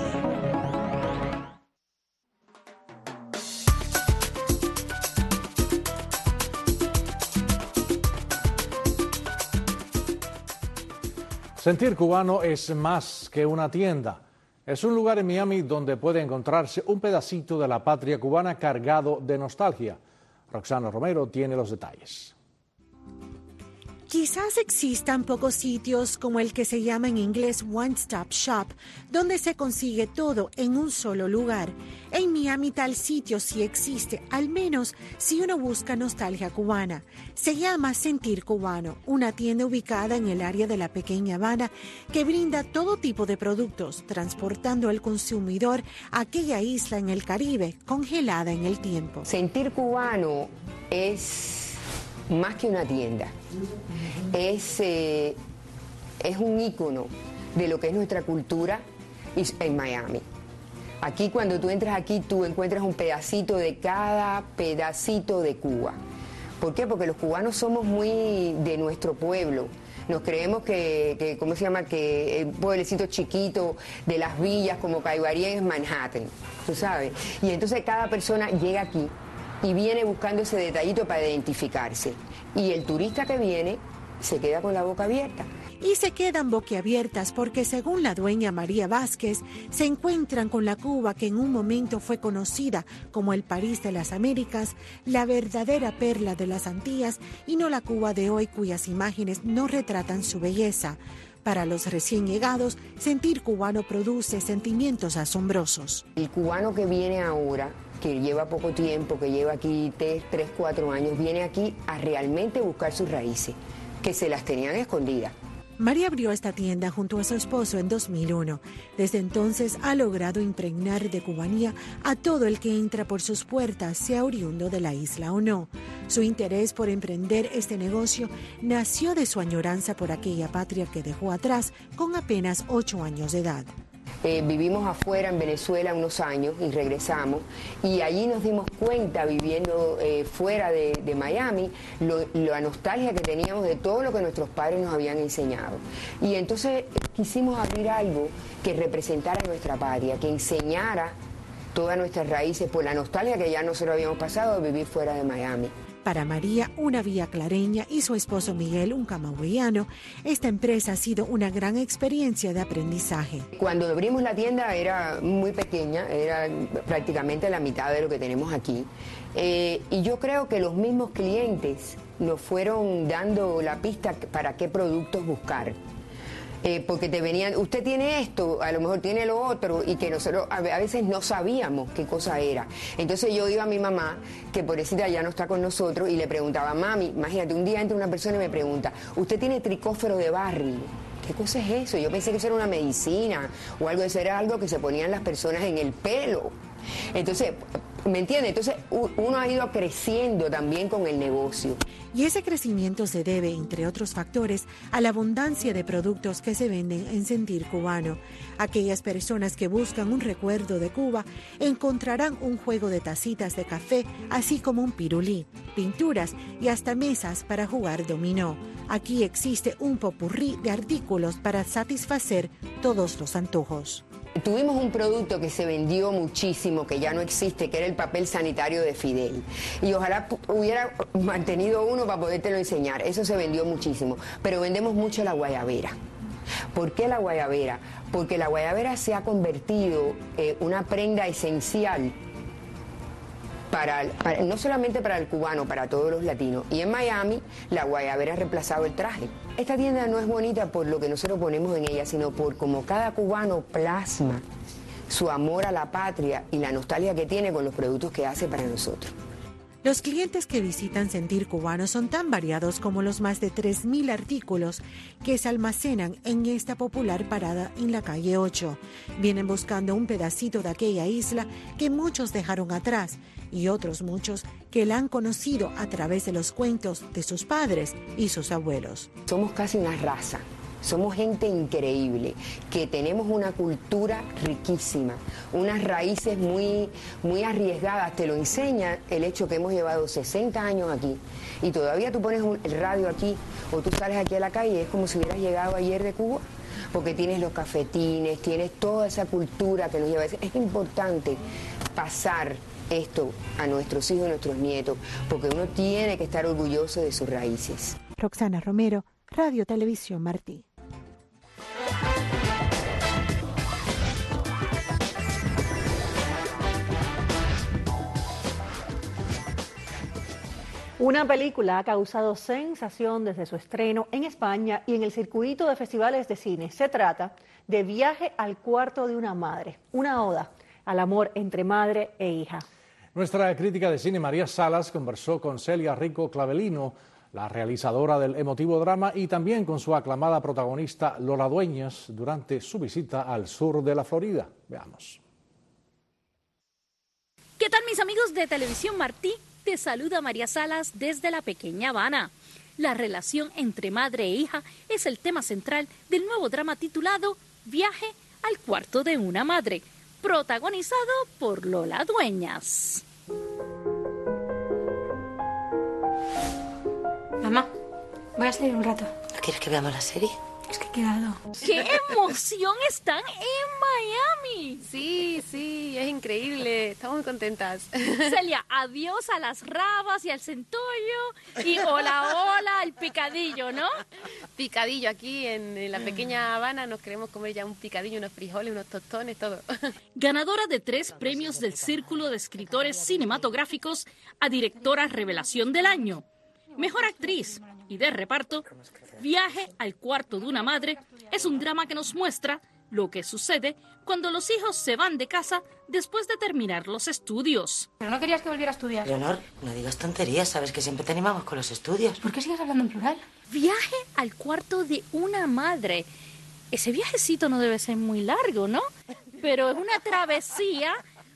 Sentir Cubano es más que una tienda. Es un lugar en Miami donde puede encontrarse un pedacito de la patria cubana cargado de nostalgia. Roxana Romero tiene los detalles. Quizás existan pocos sitios como el que se llama en inglés One Stop Shop, donde se consigue todo en un solo lugar. En Miami tal sitio sí existe, al menos si uno busca nostalgia cubana. Se llama Sentir Cubano, una tienda ubicada en el área de la Pequeña Habana que brinda todo tipo de productos, transportando al consumidor a aquella isla en el Caribe, congelada en el tiempo. Sentir Cubano es más que una tienda, es, eh, es un ícono de lo que es nuestra cultura en Miami. Aquí cuando tú entras aquí, tú encuentras un pedacito de cada pedacito de Cuba. ¿Por qué? Porque los cubanos somos muy de nuestro pueblo. Nos creemos que, que ¿cómo se llama? Que el pueblecito chiquito de las villas como Caibarí es Manhattan, tú sabes. Y entonces cada persona llega aquí y viene buscando ese detallito para identificarse. Y el turista que viene se queda con la boca abierta. y se quedan boquiabiertas porque, según la dueña María Vázquez, se encuentran con la Cuba que en un momento fue conocida como el París de las Américas, la verdadera perla de las Antillas, y no la Cuba de hoy cuyas imágenes no retratan su belleza. Para los recién llegados, sentir cubano produce sentimientos asombrosos. El cubano que viene ahora, que lleva poco tiempo, que lleva aquí tres, tres, cuatro años, viene aquí a realmente buscar sus raíces, que se las tenían escondidas. María abrió esta tienda junto a su esposo en dos mil uno. Desde entonces ha logrado impregnar de cubanía a todo el que entra por sus puertas, sea oriundo de la isla o no. Su interés por emprender este negocio nació de su añoranza por aquella patria que dejó atrás con apenas ocho años de edad. Eh, vivimos afuera en Venezuela unos años y regresamos, y allí nos dimos cuenta, viviendo eh, fuera de, de Miami, lo, la nostalgia que teníamos de todo lo que nuestros padres nos habían enseñado. Y entonces quisimos abrir algo que representara nuestra patria, que enseñara todas nuestras raíces por la nostalgia que ya nosotros habíamos pasado de vivir fuera de Miami. Para María, una vía clareña, y su esposo Miguel, un camagüeyano, esta empresa ha sido una gran experiencia de aprendizaje. Cuando abrimos la tienda era muy pequeña, era prácticamente la mitad de lo que tenemos aquí. Eh, y yo creo que los mismos clientes nos fueron dando la pista para qué productos buscar. Eh, porque te venían, usted tiene esto, a lo mejor tiene lo otro, y que nosotros a veces no sabíamos qué cosa era. Entonces yo iba a mi mamá, que pobrecita ya no está con nosotros, y le preguntaba, mami, imagínate, un día entra una persona y me pregunta, ¿usted tiene tricófero de Barry? ¿Qué cosa es eso? Yo pensé que eso era una medicina o algo de eso, era algo que se ponían las personas en el pelo. Entonces, ¿me entiende? Entonces uno ha ido creciendo también con el negocio. Y ese crecimiento se debe, entre otros factores, a la abundancia de productos que se venden en Sentir Cubano. Aquellas personas que buscan un recuerdo de Cuba encontrarán un juego de tacitas de café, así como un pirulí, pinturas y hasta mesas para jugar dominó. Aquí existe un popurrí de artículos para satisfacer todos los antojos. Tuvimos un producto que se vendió muchísimo, que ya no existe, que era el papel sanitario de Fidel. Y ojalá hubiera mantenido uno para podértelo enseñar. Eso se vendió muchísimo. Pero vendemos mucho la guayabera. ¿Por qué la guayabera? Porque la guayabera se ha convertido en eh, una prenda esencial Para, para, no solamente para el cubano, para todos los latinos. Y en Miami, la guayabera ha reemplazado el traje. Esta tienda no es bonita por lo que nosotros ponemos en ella, sino por como cada cubano plasma su amor a la patria y la nostalgia que tiene con los productos que hace para nosotros. Los clientes que visitan Sentir Cubano son tan variados como los más de tres mil artículos que se almacenan en esta popular parada en la calle ocho. Vienen buscando un pedacito de aquella isla que muchos dejaron atrás, y otros muchos que la han conocido a través de los cuentos de sus padres y sus abuelos. Somos casi una raza. Somos gente increíble, que tenemos una cultura riquísima, unas raíces muy, muy arriesgadas. Te lo enseña el hecho que hemos llevado sesenta años aquí, y todavía tú pones el radio aquí o tú sales aquí a la calle y es como si hubieras llegado ayer de Cuba, porque tienes los cafetines, tienes toda esa cultura que nos lleva. Es importante pasar esto a nuestros hijos y nuestros nietos, porque uno tiene que estar orgulloso de sus raíces. Roxana Romero, Radio Televisión Martí. Una película ha causado sensación desde su estreno en España y en el circuito de festivales de cine. Se trata de Viaje al cuarto de una madre, una oda al amor entre madre e hija. Nuestra crítica de cine María Salas conversó con Celia Rico Clavelino, la realizadora del emotivo drama, y también con su aclamada protagonista Lola Dueñas durante su visita al sur de la Florida. Veamos. ¿Qué tal, mis amigos de Televisión Martí? Te saluda María Salas desde la pequeña Habana. La relación entre madre e hija es el tema central del nuevo drama titulado Viaje al cuarto de una madre, protagonizado por Lola Dueñas. Mamá, voy a salir un rato. ¿No quieres que veamos la serie? Es que he quedado. ¡Qué emoción! Están en Miami. Sí, sí, es increíble. Estamos muy contentas. Celia, adiós a las rabas y al centollo. Y hola, hola, el picadillo, ¿no? Picadillo. Aquí en, en la pequeña Habana nos queremos comer ya un picadillo, unos frijoles, unos tostones, todo. Ganadora de tres premios del Círculo de Escritores Cinematográficos a Directora Revelación del Año. Mejor actriz y de reparto, Viaje al cuarto de una madre es un drama que nos muestra lo que sucede cuando los hijos se van de casa después de terminar los estudios. Pero no querías que volviera a estudiar. Leonor, no digas tonterías, sabes que siempre te animamos con los estudios. ¿Por qué sigues hablando en plural? Viaje al cuarto de una madre. Ese viajecito no debe ser muy largo, ¿no? Pero es una travesía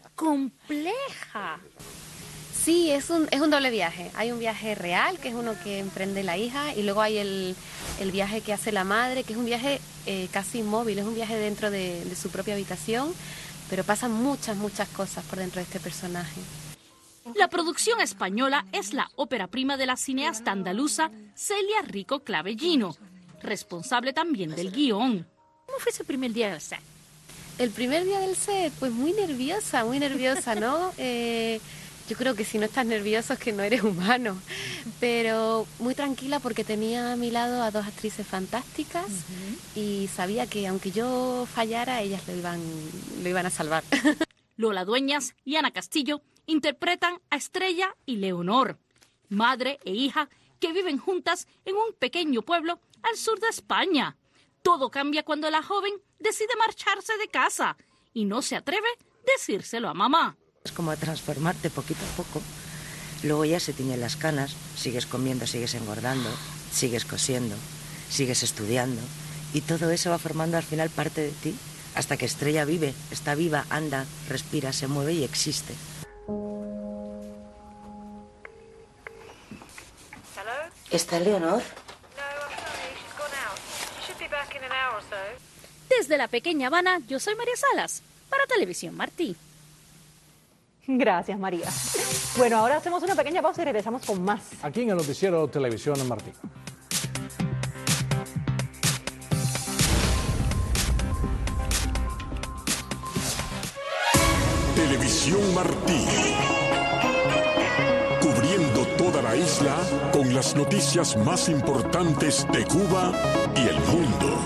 compleja. Sí, es un, es un doble viaje. Hay un viaje real, que es uno que emprende la hija, y luego hay el, el viaje que hace la madre, que es un viaje eh, casi inmóvil, es un viaje dentro de, de su propia habitación, pero pasan muchas, muchas cosas por dentro de este personaje. La producción española es la ópera prima de la cineasta andaluza Celia Rico Clavellino, responsable también del guión. ¿Cómo fue ese primer día del set? El primer día del set, pues muy nerviosa, muy nerviosa, ¿no? Eh, yo creo que si no estás nervioso es que no eres humano, pero muy tranquila porque tenía a mi lado a dos actrices fantásticas uh-huh. y sabía que aunque yo fallara, ellas lo iban, lo iban a salvar. Lola Dueñas y Ana Castillo interpretan a Estrella y Leonor, madre e hija que viven juntas en un pequeño pueblo al sur de España. Todo cambia cuando la joven decide marcharse de casa y no se atreve a decírselo a mamá. Es como transformarte poquito a poco. Luego ya se tiñen las canas, sigues comiendo, sigues engordando, sigues cosiendo, sigues estudiando. Y todo eso va formando al final parte de ti, hasta que Estrella vive, está viva, anda, respira, se mueve y existe. ¿Está Leonor? Desde la pequeña Habana, yo soy María Salas, para Televisión Martí. Gracias, María. Bueno, ahora hacemos una pequeña pausa y regresamos con más. Aquí en el noticiero Televisión Martí. Televisión Martí. Cubriendo toda la isla con las noticias más importantes de Cuba y el mundo.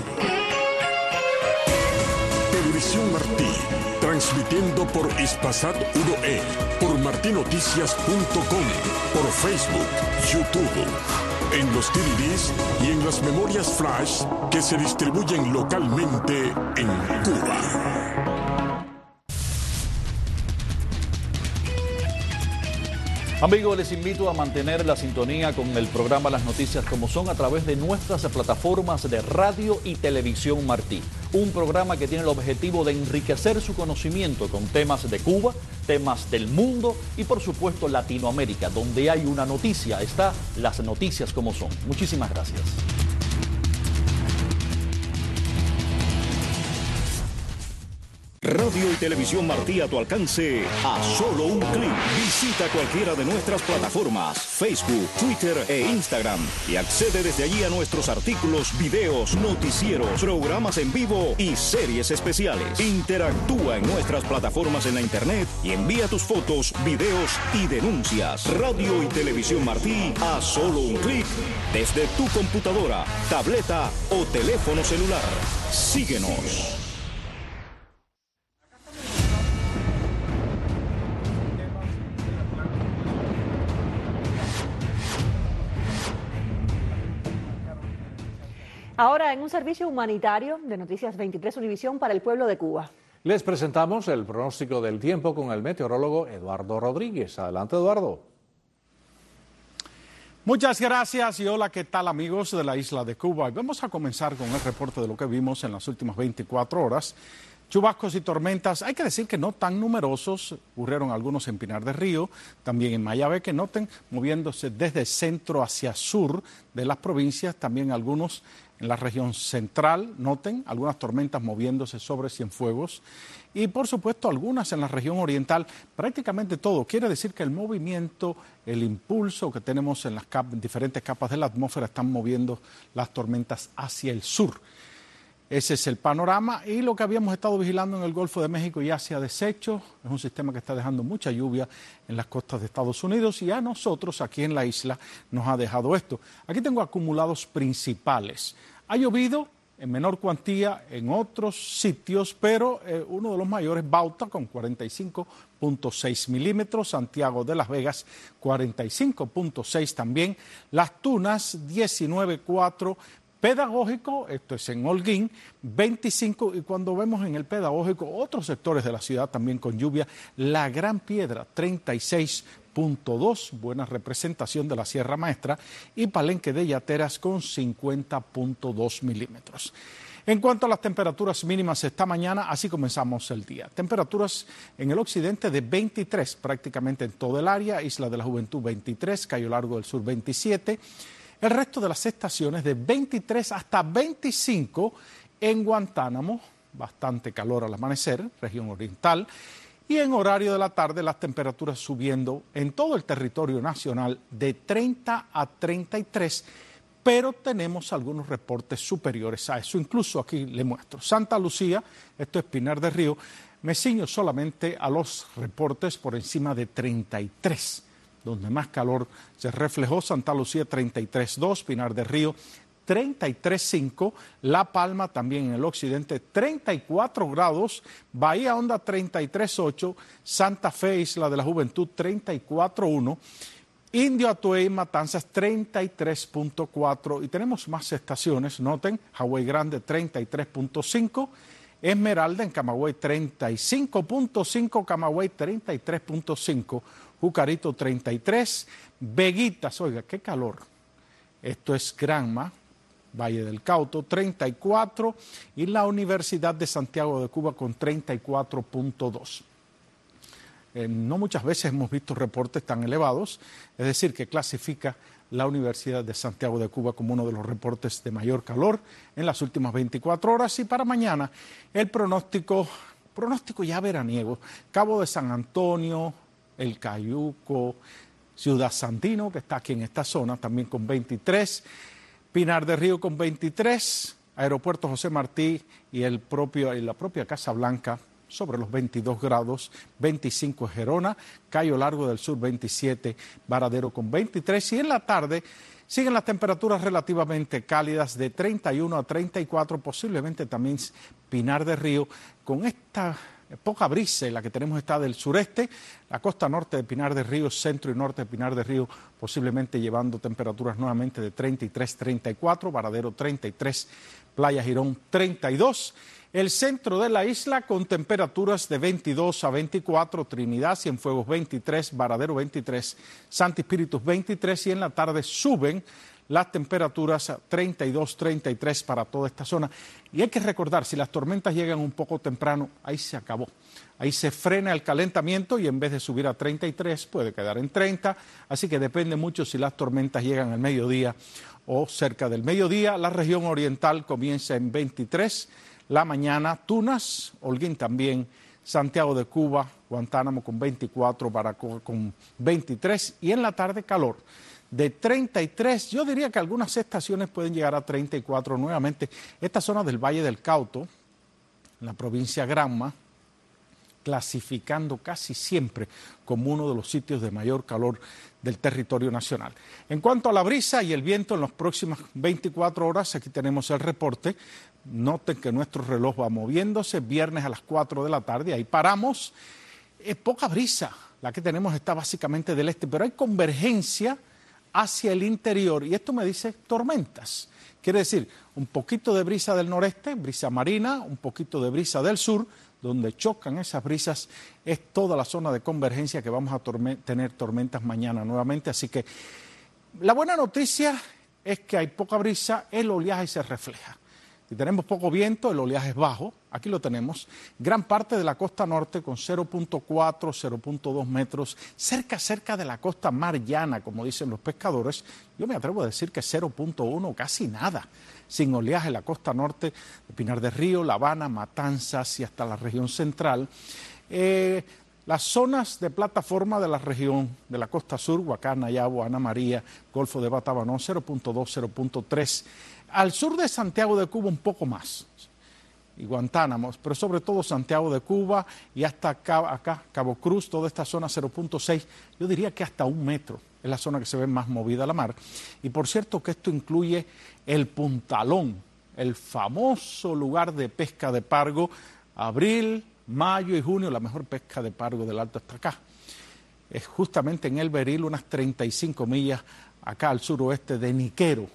Televisión Martí. Transmitiendo por Hispasat uno E, por martinoticias punto com, por Facebook, YouTube, en los D V Ds y en las memorias flash que se distribuyen localmente en Cuba. Amigos, les invito a mantener la sintonía con el programa Las Noticias Como Son a través de nuestras plataformas de radio y televisión Martí. Un programa que tiene el objetivo de enriquecer su conocimiento con temas de Cuba, temas del mundo y por supuesto Latinoamérica. Donde hay una noticia, está Las Noticias Como Son. Muchísimas gracias. Radio y Televisión Martí a tu alcance a solo un clic. Visita cualquiera de nuestras plataformas, Facebook, Twitter e Instagram y accede desde allí a nuestros artículos, videos, noticieros, programas en vivo y series especiales. Interactúa en nuestras plataformas en la internet y envía tus fotos, videos y denuncias. Radio y Televisión Martí a solo un clic desde tu computadora, tableta o teléfono celular. Síguenos. Ahora en un servicio humanitario de Noticias veintitrés Univisión para el pueblo de Cuba. Les presentamos el pronóstico del tiempo con el meteorólogo Eduardo Rodríguez. Adelante, Eduardo. Muchas gracias y hola, ¿qué tal amigos de la isla de Cuba? Vamos a comenzar con el reporte de lo que vimos en las últimas veinticuatro horas. Chubascos y tormentas, hay que decir que no tan numerosos, ocurrieron algunos en Pinar del Río, también en Mayabé, que noten moviéndose desde centro hacia sur de las provincias, también algunos en la región central, noten, algunas tormentas moviéndose sobre Cienfuegos y por supuesto algunas en la región oriental, prácticamente todo. Quiere decir que el movimiento, el impulso que tenemos en las cap- diferentes capas de la atmósfera están moviendo las tormentas hacia el sur. Ese es el panorama y lo que habíamos estado vigilando en el Golfo de México ya se ha deshecho. Es un sistema que está dejando mucha lluvia en las costas de Estados Unidos y a nosotros aquí en la isla nos ha dejado esto. Aquí tengo acumulados principales. Ha llovido en menor cuantía en otros sitios, pero eh, uno de los mayores, Bauta, con cuarenta y cinco punto seis milímetros, Santiago de Las Vegas, cuarenta y cinco punto seis también, Las Tunas, diecinueve punto cuatro, Pedagógico, esto es en Holguín, veinticinco, y cuando vemos en el Pedagógico otros sectores de la ciudad también con lluvia, La Gran Piedra, treinta y seis punto dos, buena representación de la Sierra Maestra, y Palenque de Yateras con cincuenta punto dos milímetros. En cuanto a las temperaturas mínimas esta mañana, así comenzamos el día. Temperaturas en el occidente de veintitrés, prácticamente en todo el área, Isla de la Juventud veintitrés, Cayo Largo del Sur veintisiete, el resto de las estaciones de veintitrés hasta veinticinco en Guantánamo, bastante calor al amanecer, región oriental, y en horario de la tarde las temperaturas subiendo en todo el territorio nacional de treinta a treinta y tres, pero tenemos algunos reportes superiores a eso. Incluso aquí le muestro. Santa Lucía, esto es Pinar del Río, me ciño solamente a los reportes por encima de treinta y tres. Donde más calor se reflejó, Santa Lucía treinta y tres punto dos, Pinar del Río treinta y tres punto cinco, La Palma también en el occidente treinta y cuatro grados, Bahía Honda treinta y tres punto ocho, Santa Fe, Isla de la Juventud treinta y cuatro punto uno, Indio Atuey, Matanzas treinta y tres punto cuatro y tenemos más estaciones, noten, Hawái Grande treinta y tres punto cinco, Esmeralda en Camagüey treinta y cinco punto cinco, Camagüey treinta y tres punto cinco, Jucarito treinta y tres, Veguitas, oiga, qué calor. Esto es Granma, Valle del Cauto, treinta y cuatro, y la Universidad de Santiago de Cuba con treinta y cuatro punto dos. Eh, no muchas veces hemos visto reportes tan elevados, es decir, que clasifica la Universidad de Santiago de Cuba como uno de los reportes de mayor calor en las últimas veinticuatro horas. Y para mañana el pronóstico, pronóstico ya veraniego, Cabo de San Antonio, El Cayuco, Ciudad Sandino, que está aquí en esta zona, también con veintitrés, Pinar del Río con veintitrés, Aeropuerto José Martí y, el propio, y la propia Casa Blanca sobre los veintidós grados, veinticinco Gerona, Cayo Largo del Sur veintisiete, Varadero con veintitrés, y en la tarde siguen las temperaturas relativamente cálidas de treinta y uno a treinta y cuatro, posiblemente también Pinar del Río, con esta poca brisa, la que tenemos está del sureste, la costa norte de Pinar del Río, centro y norte de Pinar del Río, posiblemente llevando temperaturas nuevamente de treinta y tres, treinta y cuatro, Varadero treinta y tres, Playa Girón treinta y dos, el centro de la isla con temperaturas de veintidós a veinticuatro, Trinidad, Cienfuegos veintitrés, Varadero veintitrés, Santi Espíritus veintitrés, y en la tarde suben las temperaturas a treinta y dos, treinta y tres para toda esta zona. Y hay que recordar, si las tormentas llegan un poco temprano, ahí se acabó. Ahí se frena el calentamiento y en vez de subir a treinta y tres puede quedar en treinta, así que depende mucho si las tormentas llegan al mediodía o cerca del mediodía. La región oriental comienza en veintitrés, la mañana Tunas, Holguín también, Santiago de Cuba, Guantánamo con veinticuatro, Baracoa con veintitrés, y en la tarde calor de treinta y tres, yo diría que algunas estaciones pueden llegar a treinta y cuatro nuevamente. Esta zona del Valle del Cauto, en la provincia Granma, clasificando casi siempre como uno de los sitios de mayor calor del territorio nacional. En cuanto a la brisa y el viento en las próximas veinticuatro horas, aquí tenemos el reporte. Noten que nuestro reloj va moviéndose, viernes a las cuatro de la tarde, ahí paramos. Es poca brisa, la que tenemos está básicamente del este, pero hay convergencia hacia el interior, y esto me dice tormentas. Quiere decir, un poquito de brisa del noreste, brisa marina, un poquito de brisa del sur, donde chocan esas brisas, es toda la zona de convergencia que vamos a torme- tener tormentas mañana nuevamente. Así que la buena noticia es que hay poca brisa, el oleaje se refleja. y tenemos poco viento, el oleaje es bajo, aquí lo tenemos, gran parte de la costa norte con cero punto cuatro, cero punto dos metros, cerca, cerca de la costa mar llana, como dicen los pescadores, yo me atrevo a decir que cero punto uno, casi nada, sin oleaje la costa norte, de Pinar del Río, La Habana, Matanzas y hasta la región central. Eh, las zonas de plataforma de la región de la costa sur, Huacán, Nayabo, Ana María, Golfo de Batabanó, cero punto dos, cero punto tres. Al sur de Santiago de Cuba un poco más, y Guantánamo, pero sobre todo Santiago de Cuba y hasta acá, acá Cabo Cruz, toda esta zona cero punto seis, yo diría que hasta un metro es la zona que se ve más movida a la mar. Y por cierto que esto incluye el Puntalón, el famoso lugar de pesca de pargo, abril, mayo y junio, la mejor pesca de pargo del Alto hasta acá. Es justamente en el Beril, unas treinta y cinco millas acá al suroeste de Niquero.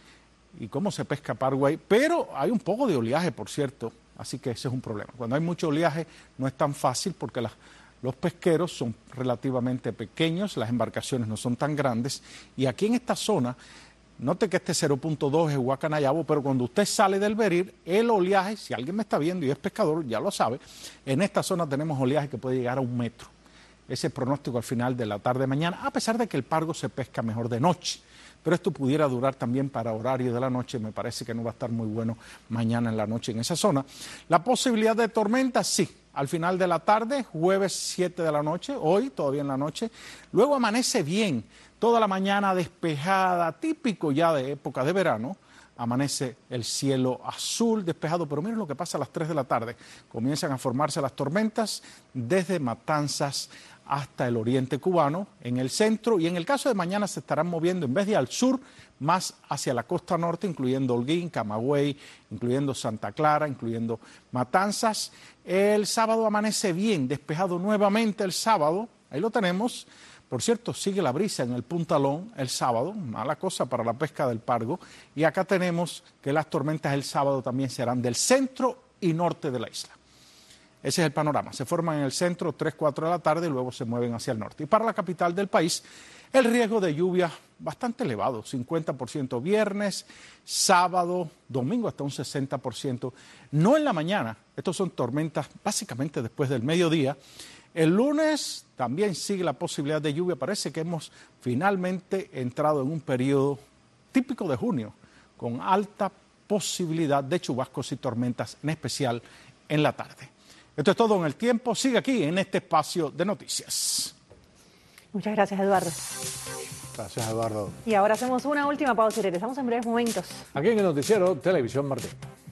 Y cómo se pesca pargo ahí, pero hay un poco de oleaje, por cierto, así que ese es un problema. Cuando hay mucho oleaje no es tan fácil porque las, los pesqueros son relativamente pequeños, las embarcaciones no son tan grandes, y aquí en esta zona, note que este cero punto dos es Huacanayabo, pero cuando usted sale del Berir, el oleaje, si alguien me está viendo y es pescador, ya lo sabe, en esta zona tenemos oleaje que puede llegar a un metro. Ese pronóstico al final de la tarde de mañana, a pesar de que el pargo se pesca mejor de noche. Pero esto pudiera durar también para horario de la noche, me parece que no va a estar muy bueno mañana en la noche en esa zona. La posibilidad de tormenta, sí, al final de la tarde, jueves siete de la noche, hoy todavía en la noche, luego amanece bien, toda la mañana despejada, típico ya de época de verano, amanece el cielo azul despejado, pero miren lo que pasa a las tres de la tarde, comienzan a formarse las tormentas desde Matanzas hasta el oriente cubano, en el centro, y en el caso de mañana se estarán moviendo en vez de al sur, más hacia la costa norte, incluyendo Holguín, Camagüey, incluyendo Santa Clara, incluyendo Matanzas. El sábado amanece bien, despejado nuevamente el sábado, ahí lo tenemos. Por cierto, sigue la brisa en el Puntalón el sábado, mala cosa para la pesca del pargo, y acá tenemos que las tormentas el sábado también serán del centro y norte de la isla. Ese es el panorama. Se forman en el centro tres, cuatro de la tarde y luego se mueven hacia el norte. Y para la capital del país, el riesgo de lluvia bastante elevado, cincuenta por ciento viernes, sábado, domingo hasta un sesenta por ciento. No en la mañana, estos son tormentas básicamente después del mediodía. El lunes también sigue la posibilidad de lluvia. Parece que hemos finalmente entrado en un periodo típico de junio, con alta posibilidad de chubascos y tormentas, en especial en la tarde. Esto es todo en el tiempo. Sigue aquí en este espacio de noticias. Muchas gracias, Eduardo. Gracias, Eduardo. Y ahora hacemos una última pausa y regresamos en breves momentos. Aquí en el noticiero Televisión Martí.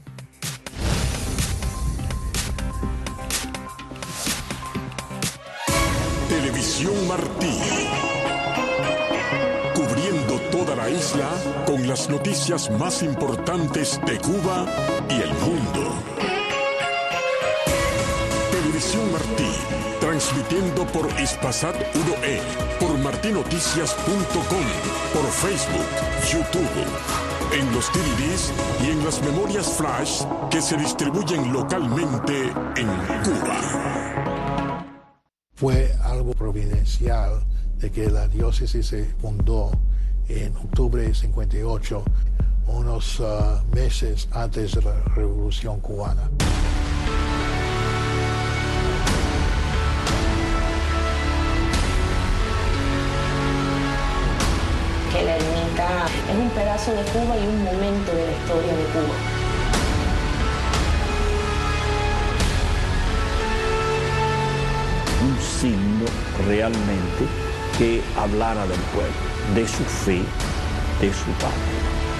Televisión Martí. Cubriendo toda la isla con las noticias más importantes de Cuba y el mundo. Televisión Martí, transmitiendo por Ispasat uno E, por martinoticias punto com, por Facebook, YouTube, en los D V Ds y en las memorias flash que se distribuyen localmente en Cuba. Fue algo providencial de que la diócesis se fundó en octubre de cincuenta y ocho, unos uh, meses antes de la Revolución Cubana. Que la ermita es un pedazo de Cuba y un momento de la historia de Cuba. Un signo realmente que hablara del pueblo, de su fe, de su patria.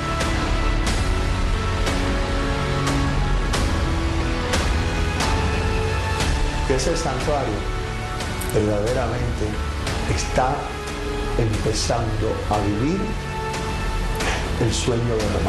Ese santuario verdaderamente está empezando a vivir el sueño de Román.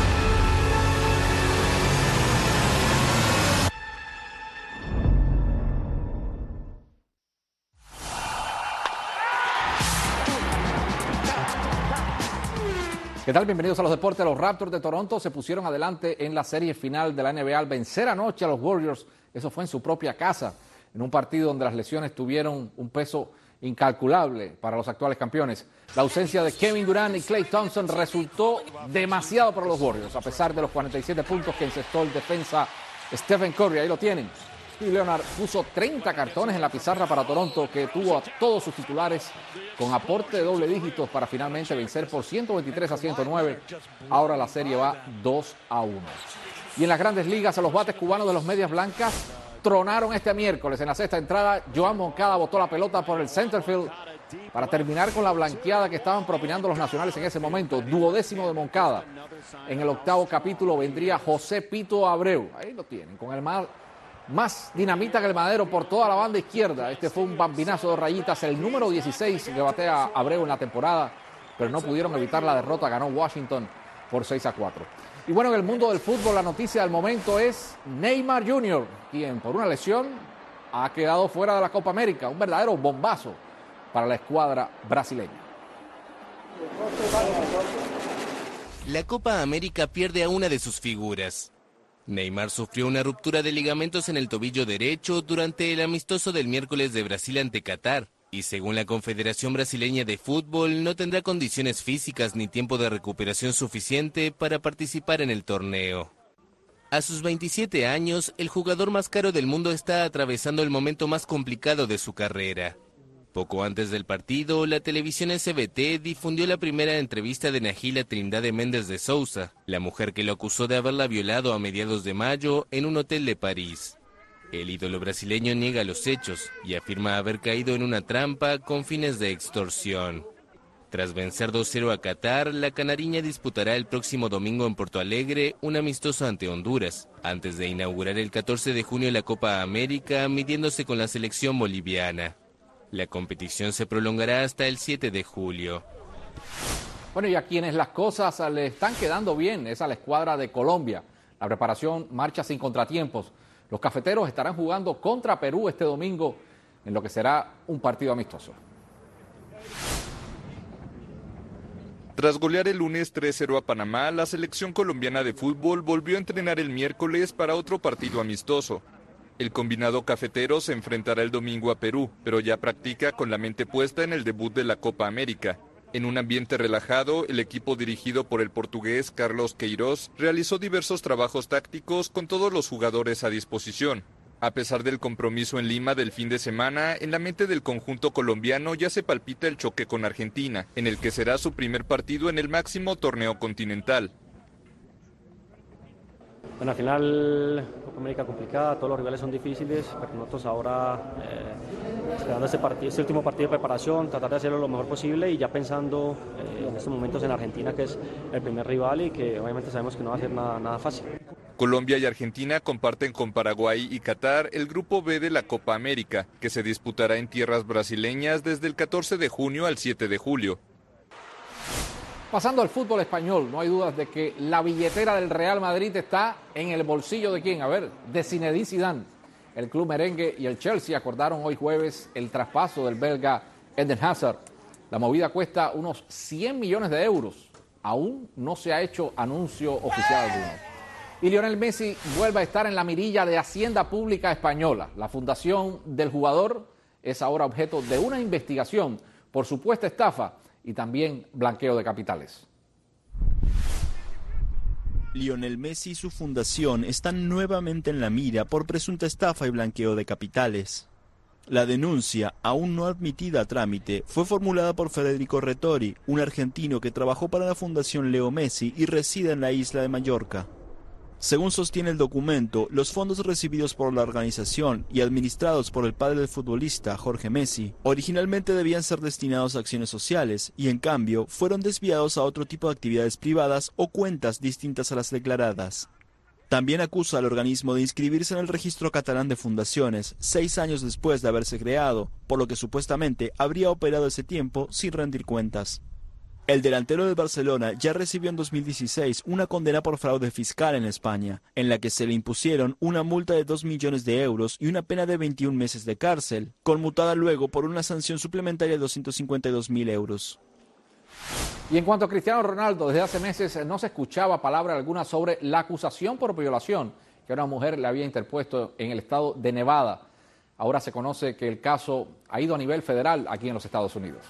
¿Qué tal? Bienvenidos a los deportes. Los Raptors de Toronto se pusieron adelante en la serie final de la N B A al vencer anoche a los Warriors. Eso fue en su propia casa, en un partido donde las lesiones tuvieron un peso incalculable para los actuales campeones. La ausencia de Kevin Durant y Klay Thompson resultó demasiado para los Warriors, a pesar de los cuarenta y siete puntos que encestó el defensa Stephen Curry. Ahí lo tienen. Y Leonard puso treinta cartones en la pizarra para Toronto, que tuvo a todos sus titulares con aporte de doble dígitos para finalmente vencer por ciento veintitrés a ciento nueve. Ahora la serie va dos a uno. Y en las grandes ligas, a los bates cubanos de los Medias Blancas tronaron este miércoles. En la sexta entrada, Joan Moncada botó la pelota por el centerfield para terminar con la blanqueada que estaban propinando los nacionales en ese momento. Duodécimo de Moncada. En el octavo capítulo vendría José Pito Abreu. Ahí lo tienen, con el más, más dinamita que el madero por toda la banda izquierda. Este fue un bambinazo de rayitas, el número dieciséis que batea Abreu en la temporada, pero no pudieron evitar la derrota. Ganó Washington por seis a cuatro. Y bueno, en el mundo del fútbol, la noticia del momento es Neymar junior, quien por una lesión ha quedado fuera de la Copa América. Un verdadero bombazo para la escuadra brasileña. La Copa América pierde a una de sus figuras. Neymar sufrió una ruptura de ligamentos en el tobillo derecho durante el amistoso del miércoles de Brasil ante Qatar. Y según la Confederación Brasileña de Fútbol, no tendrá condiciones físicas ni tiempo de recuperación suficiente para participar en el torneo. A sus veintisiete años, el jugador más caro del mundo está atravesando el momento más complicado de su carrera. Poco antes del partido, la televisión S B T difundió la primera entrevista de Nahila Trindade Méndez de Sousa, la mujer que lo acusó de haberla violado a mediados de mayo en un hotel de París. El ídolo brasileño niega los hechos y afirma haber caído en una trampa con fines de extorsión. Tras vencer dos cero a Qatar, la canariña disputará el próximo domingo en Porto Alegre un amistoso ante Honduras, antes de inaugurar el catorce de junio la Copa América, midiéndose con la selección boliviana. La competición se prolongará hasta el siete de julio. Bueno, y a quienes las cosas le están quedando bien es a la escuadra de Colombia. La preparación marcha sin contratiempos. Los cafeteros estarán jugando contra Perú este domingo en lo que será un partido amistoso. Tras golear el lunes tres cero a Panamá, la selección colombiana de fútbol volvió a entrenar el miércoles para otro partido amistoso. El combinado cafetero se enfrentará el domingo a Perú, pero ya practica con la mente puesta en el debut de la Copa América. En un ambiente relajado, el equipo dirigido por el portugués Carlos Queiroz realizó diversos trabajos tácticos con todos los jugadores a disposición. A pesar del compromiso en Lima del fin de semana, en la mente del conjunto colombiano ya se palpita el choque con Argentina, en el que será su primer partido en el máximo torneo continental. Bueno, al final, Copa América complicada, todos los rivales son difíciles, pero nosotros ahora eh, esperando este, partido, este último partido de preparación, tratar de hacerlo lo mejor posible y ya pensando eh, en estos momentos en Argentina, que es el primer rival y que obviamente sabemos que no va a ser nada, nada fácil. Colombia y Argentina comparten con Paraguay y Qatar el Grupo B de la Copa América, que se disputará en tierras brasileñas desde el catorce de junio al siete de julio. Pasando al fútbol español, no hay dudas de que la billetera del Real Madrid está en el bolsillo de quién, a ver, de Zinedine Zidane. El club merengue y el Chelsea acordaron hoy jueves el traspaso del belga Eden Hazard. La movida cuesta unos cien millones de euros. Aún no se ha hecho anuncio oficial alguno. Y Lionel Messi vuelve a estar en la mirilla de Hacienda Pública Española. La fundación del jugador es ahora objeto de una investigación por supuesta estafa y también blanqueo de capitales. Lionel Messi y su fundación están nuevamente en la mira por presunta estafa y blanqueo de capitales. La denuncia, aún no admitida a trámite, fue formulada por Federico Rettori, un argentino que trabajó para la Fundación Leo Messi y reside en la isla de Mallorca. Según sostiene el documento, los fondos recibidos por la organización y administrados por el padre del futbolista, Jorge Messi, originalmente debían ser destinados a acciones sociales y en cambio fueron desviados a otro tipo de actividades privadas o cuentas distintas a las declaradas. También acusa al organismo de inscribirse en el registro catalán de fundaciones seis años después de haberse creado, por lo que supuestamente habría operado ese tiempo sin rendir cuentas. El delantero del Barcelona ya recibió en dos mil dieciséis una condena por fraude fiscal en España, en la que se le impusieron una multa de dos millones de euros y una pena de veintiún meses de cárcel, conmutada luego por una sanción suplementaria de doscientos cincuenta y dos mil euros. Y en cuanto a Cristiano Ronaldo, desde hace meses no se escuchaba palabra alguna sobre la acusación por violación que una mujer le había interpuesto en el estado de Nevada. Ahora se conoce que el caso ha ido a nivel federal aquí en los Estados Unidos.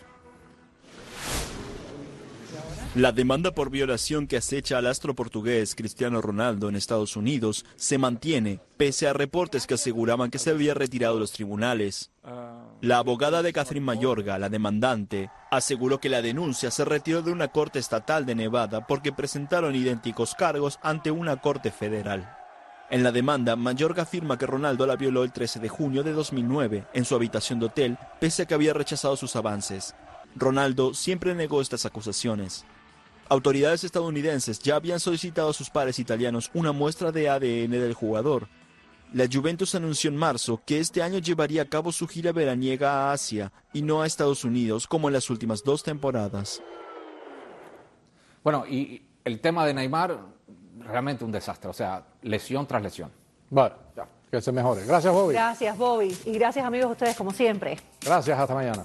La demanda por violación que acecha al astro portugués Cristiano Ronaldo en Estados Unidos se mantiene, pese a reportes que aseguraban que se había retirado de los tribunales. La abogada de Catherine Mayorga, la demandante, aseguró que la denuncia se retiró de una corte estatal de Nevada porque presentaron idénticos cargos ante una corte federal. En la demanda, Mayorga afirma que Ronaldo la violó el trece de junio de dos mil nueve en su habitación de hotel, pese a que había rechazado sus avances. Ronaldo siempre negó estas acusaciones. Autoridades estadounidenses ya habían solicitado a sus pares italianos una muestra de A D N del jugador. La Juventus anunció en marzo que este año llevaría a cabo su gira veraniega a Asia y no a Estados Unidos como en las últimas dos temporadas. Bueno, y el tema de Neymar, realmente un desastre, o sea, lesión tras lesión. Bueno, que se mejore. Gracias, Bobby. Gracias, Bobby. Y gracias, amigos, a ustedes, como siempre. Gracias, hasta mañana.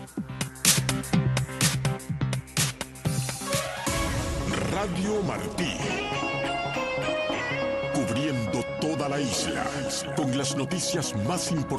Radio Martí, cubriendo toda la isla con las noticias más importantes.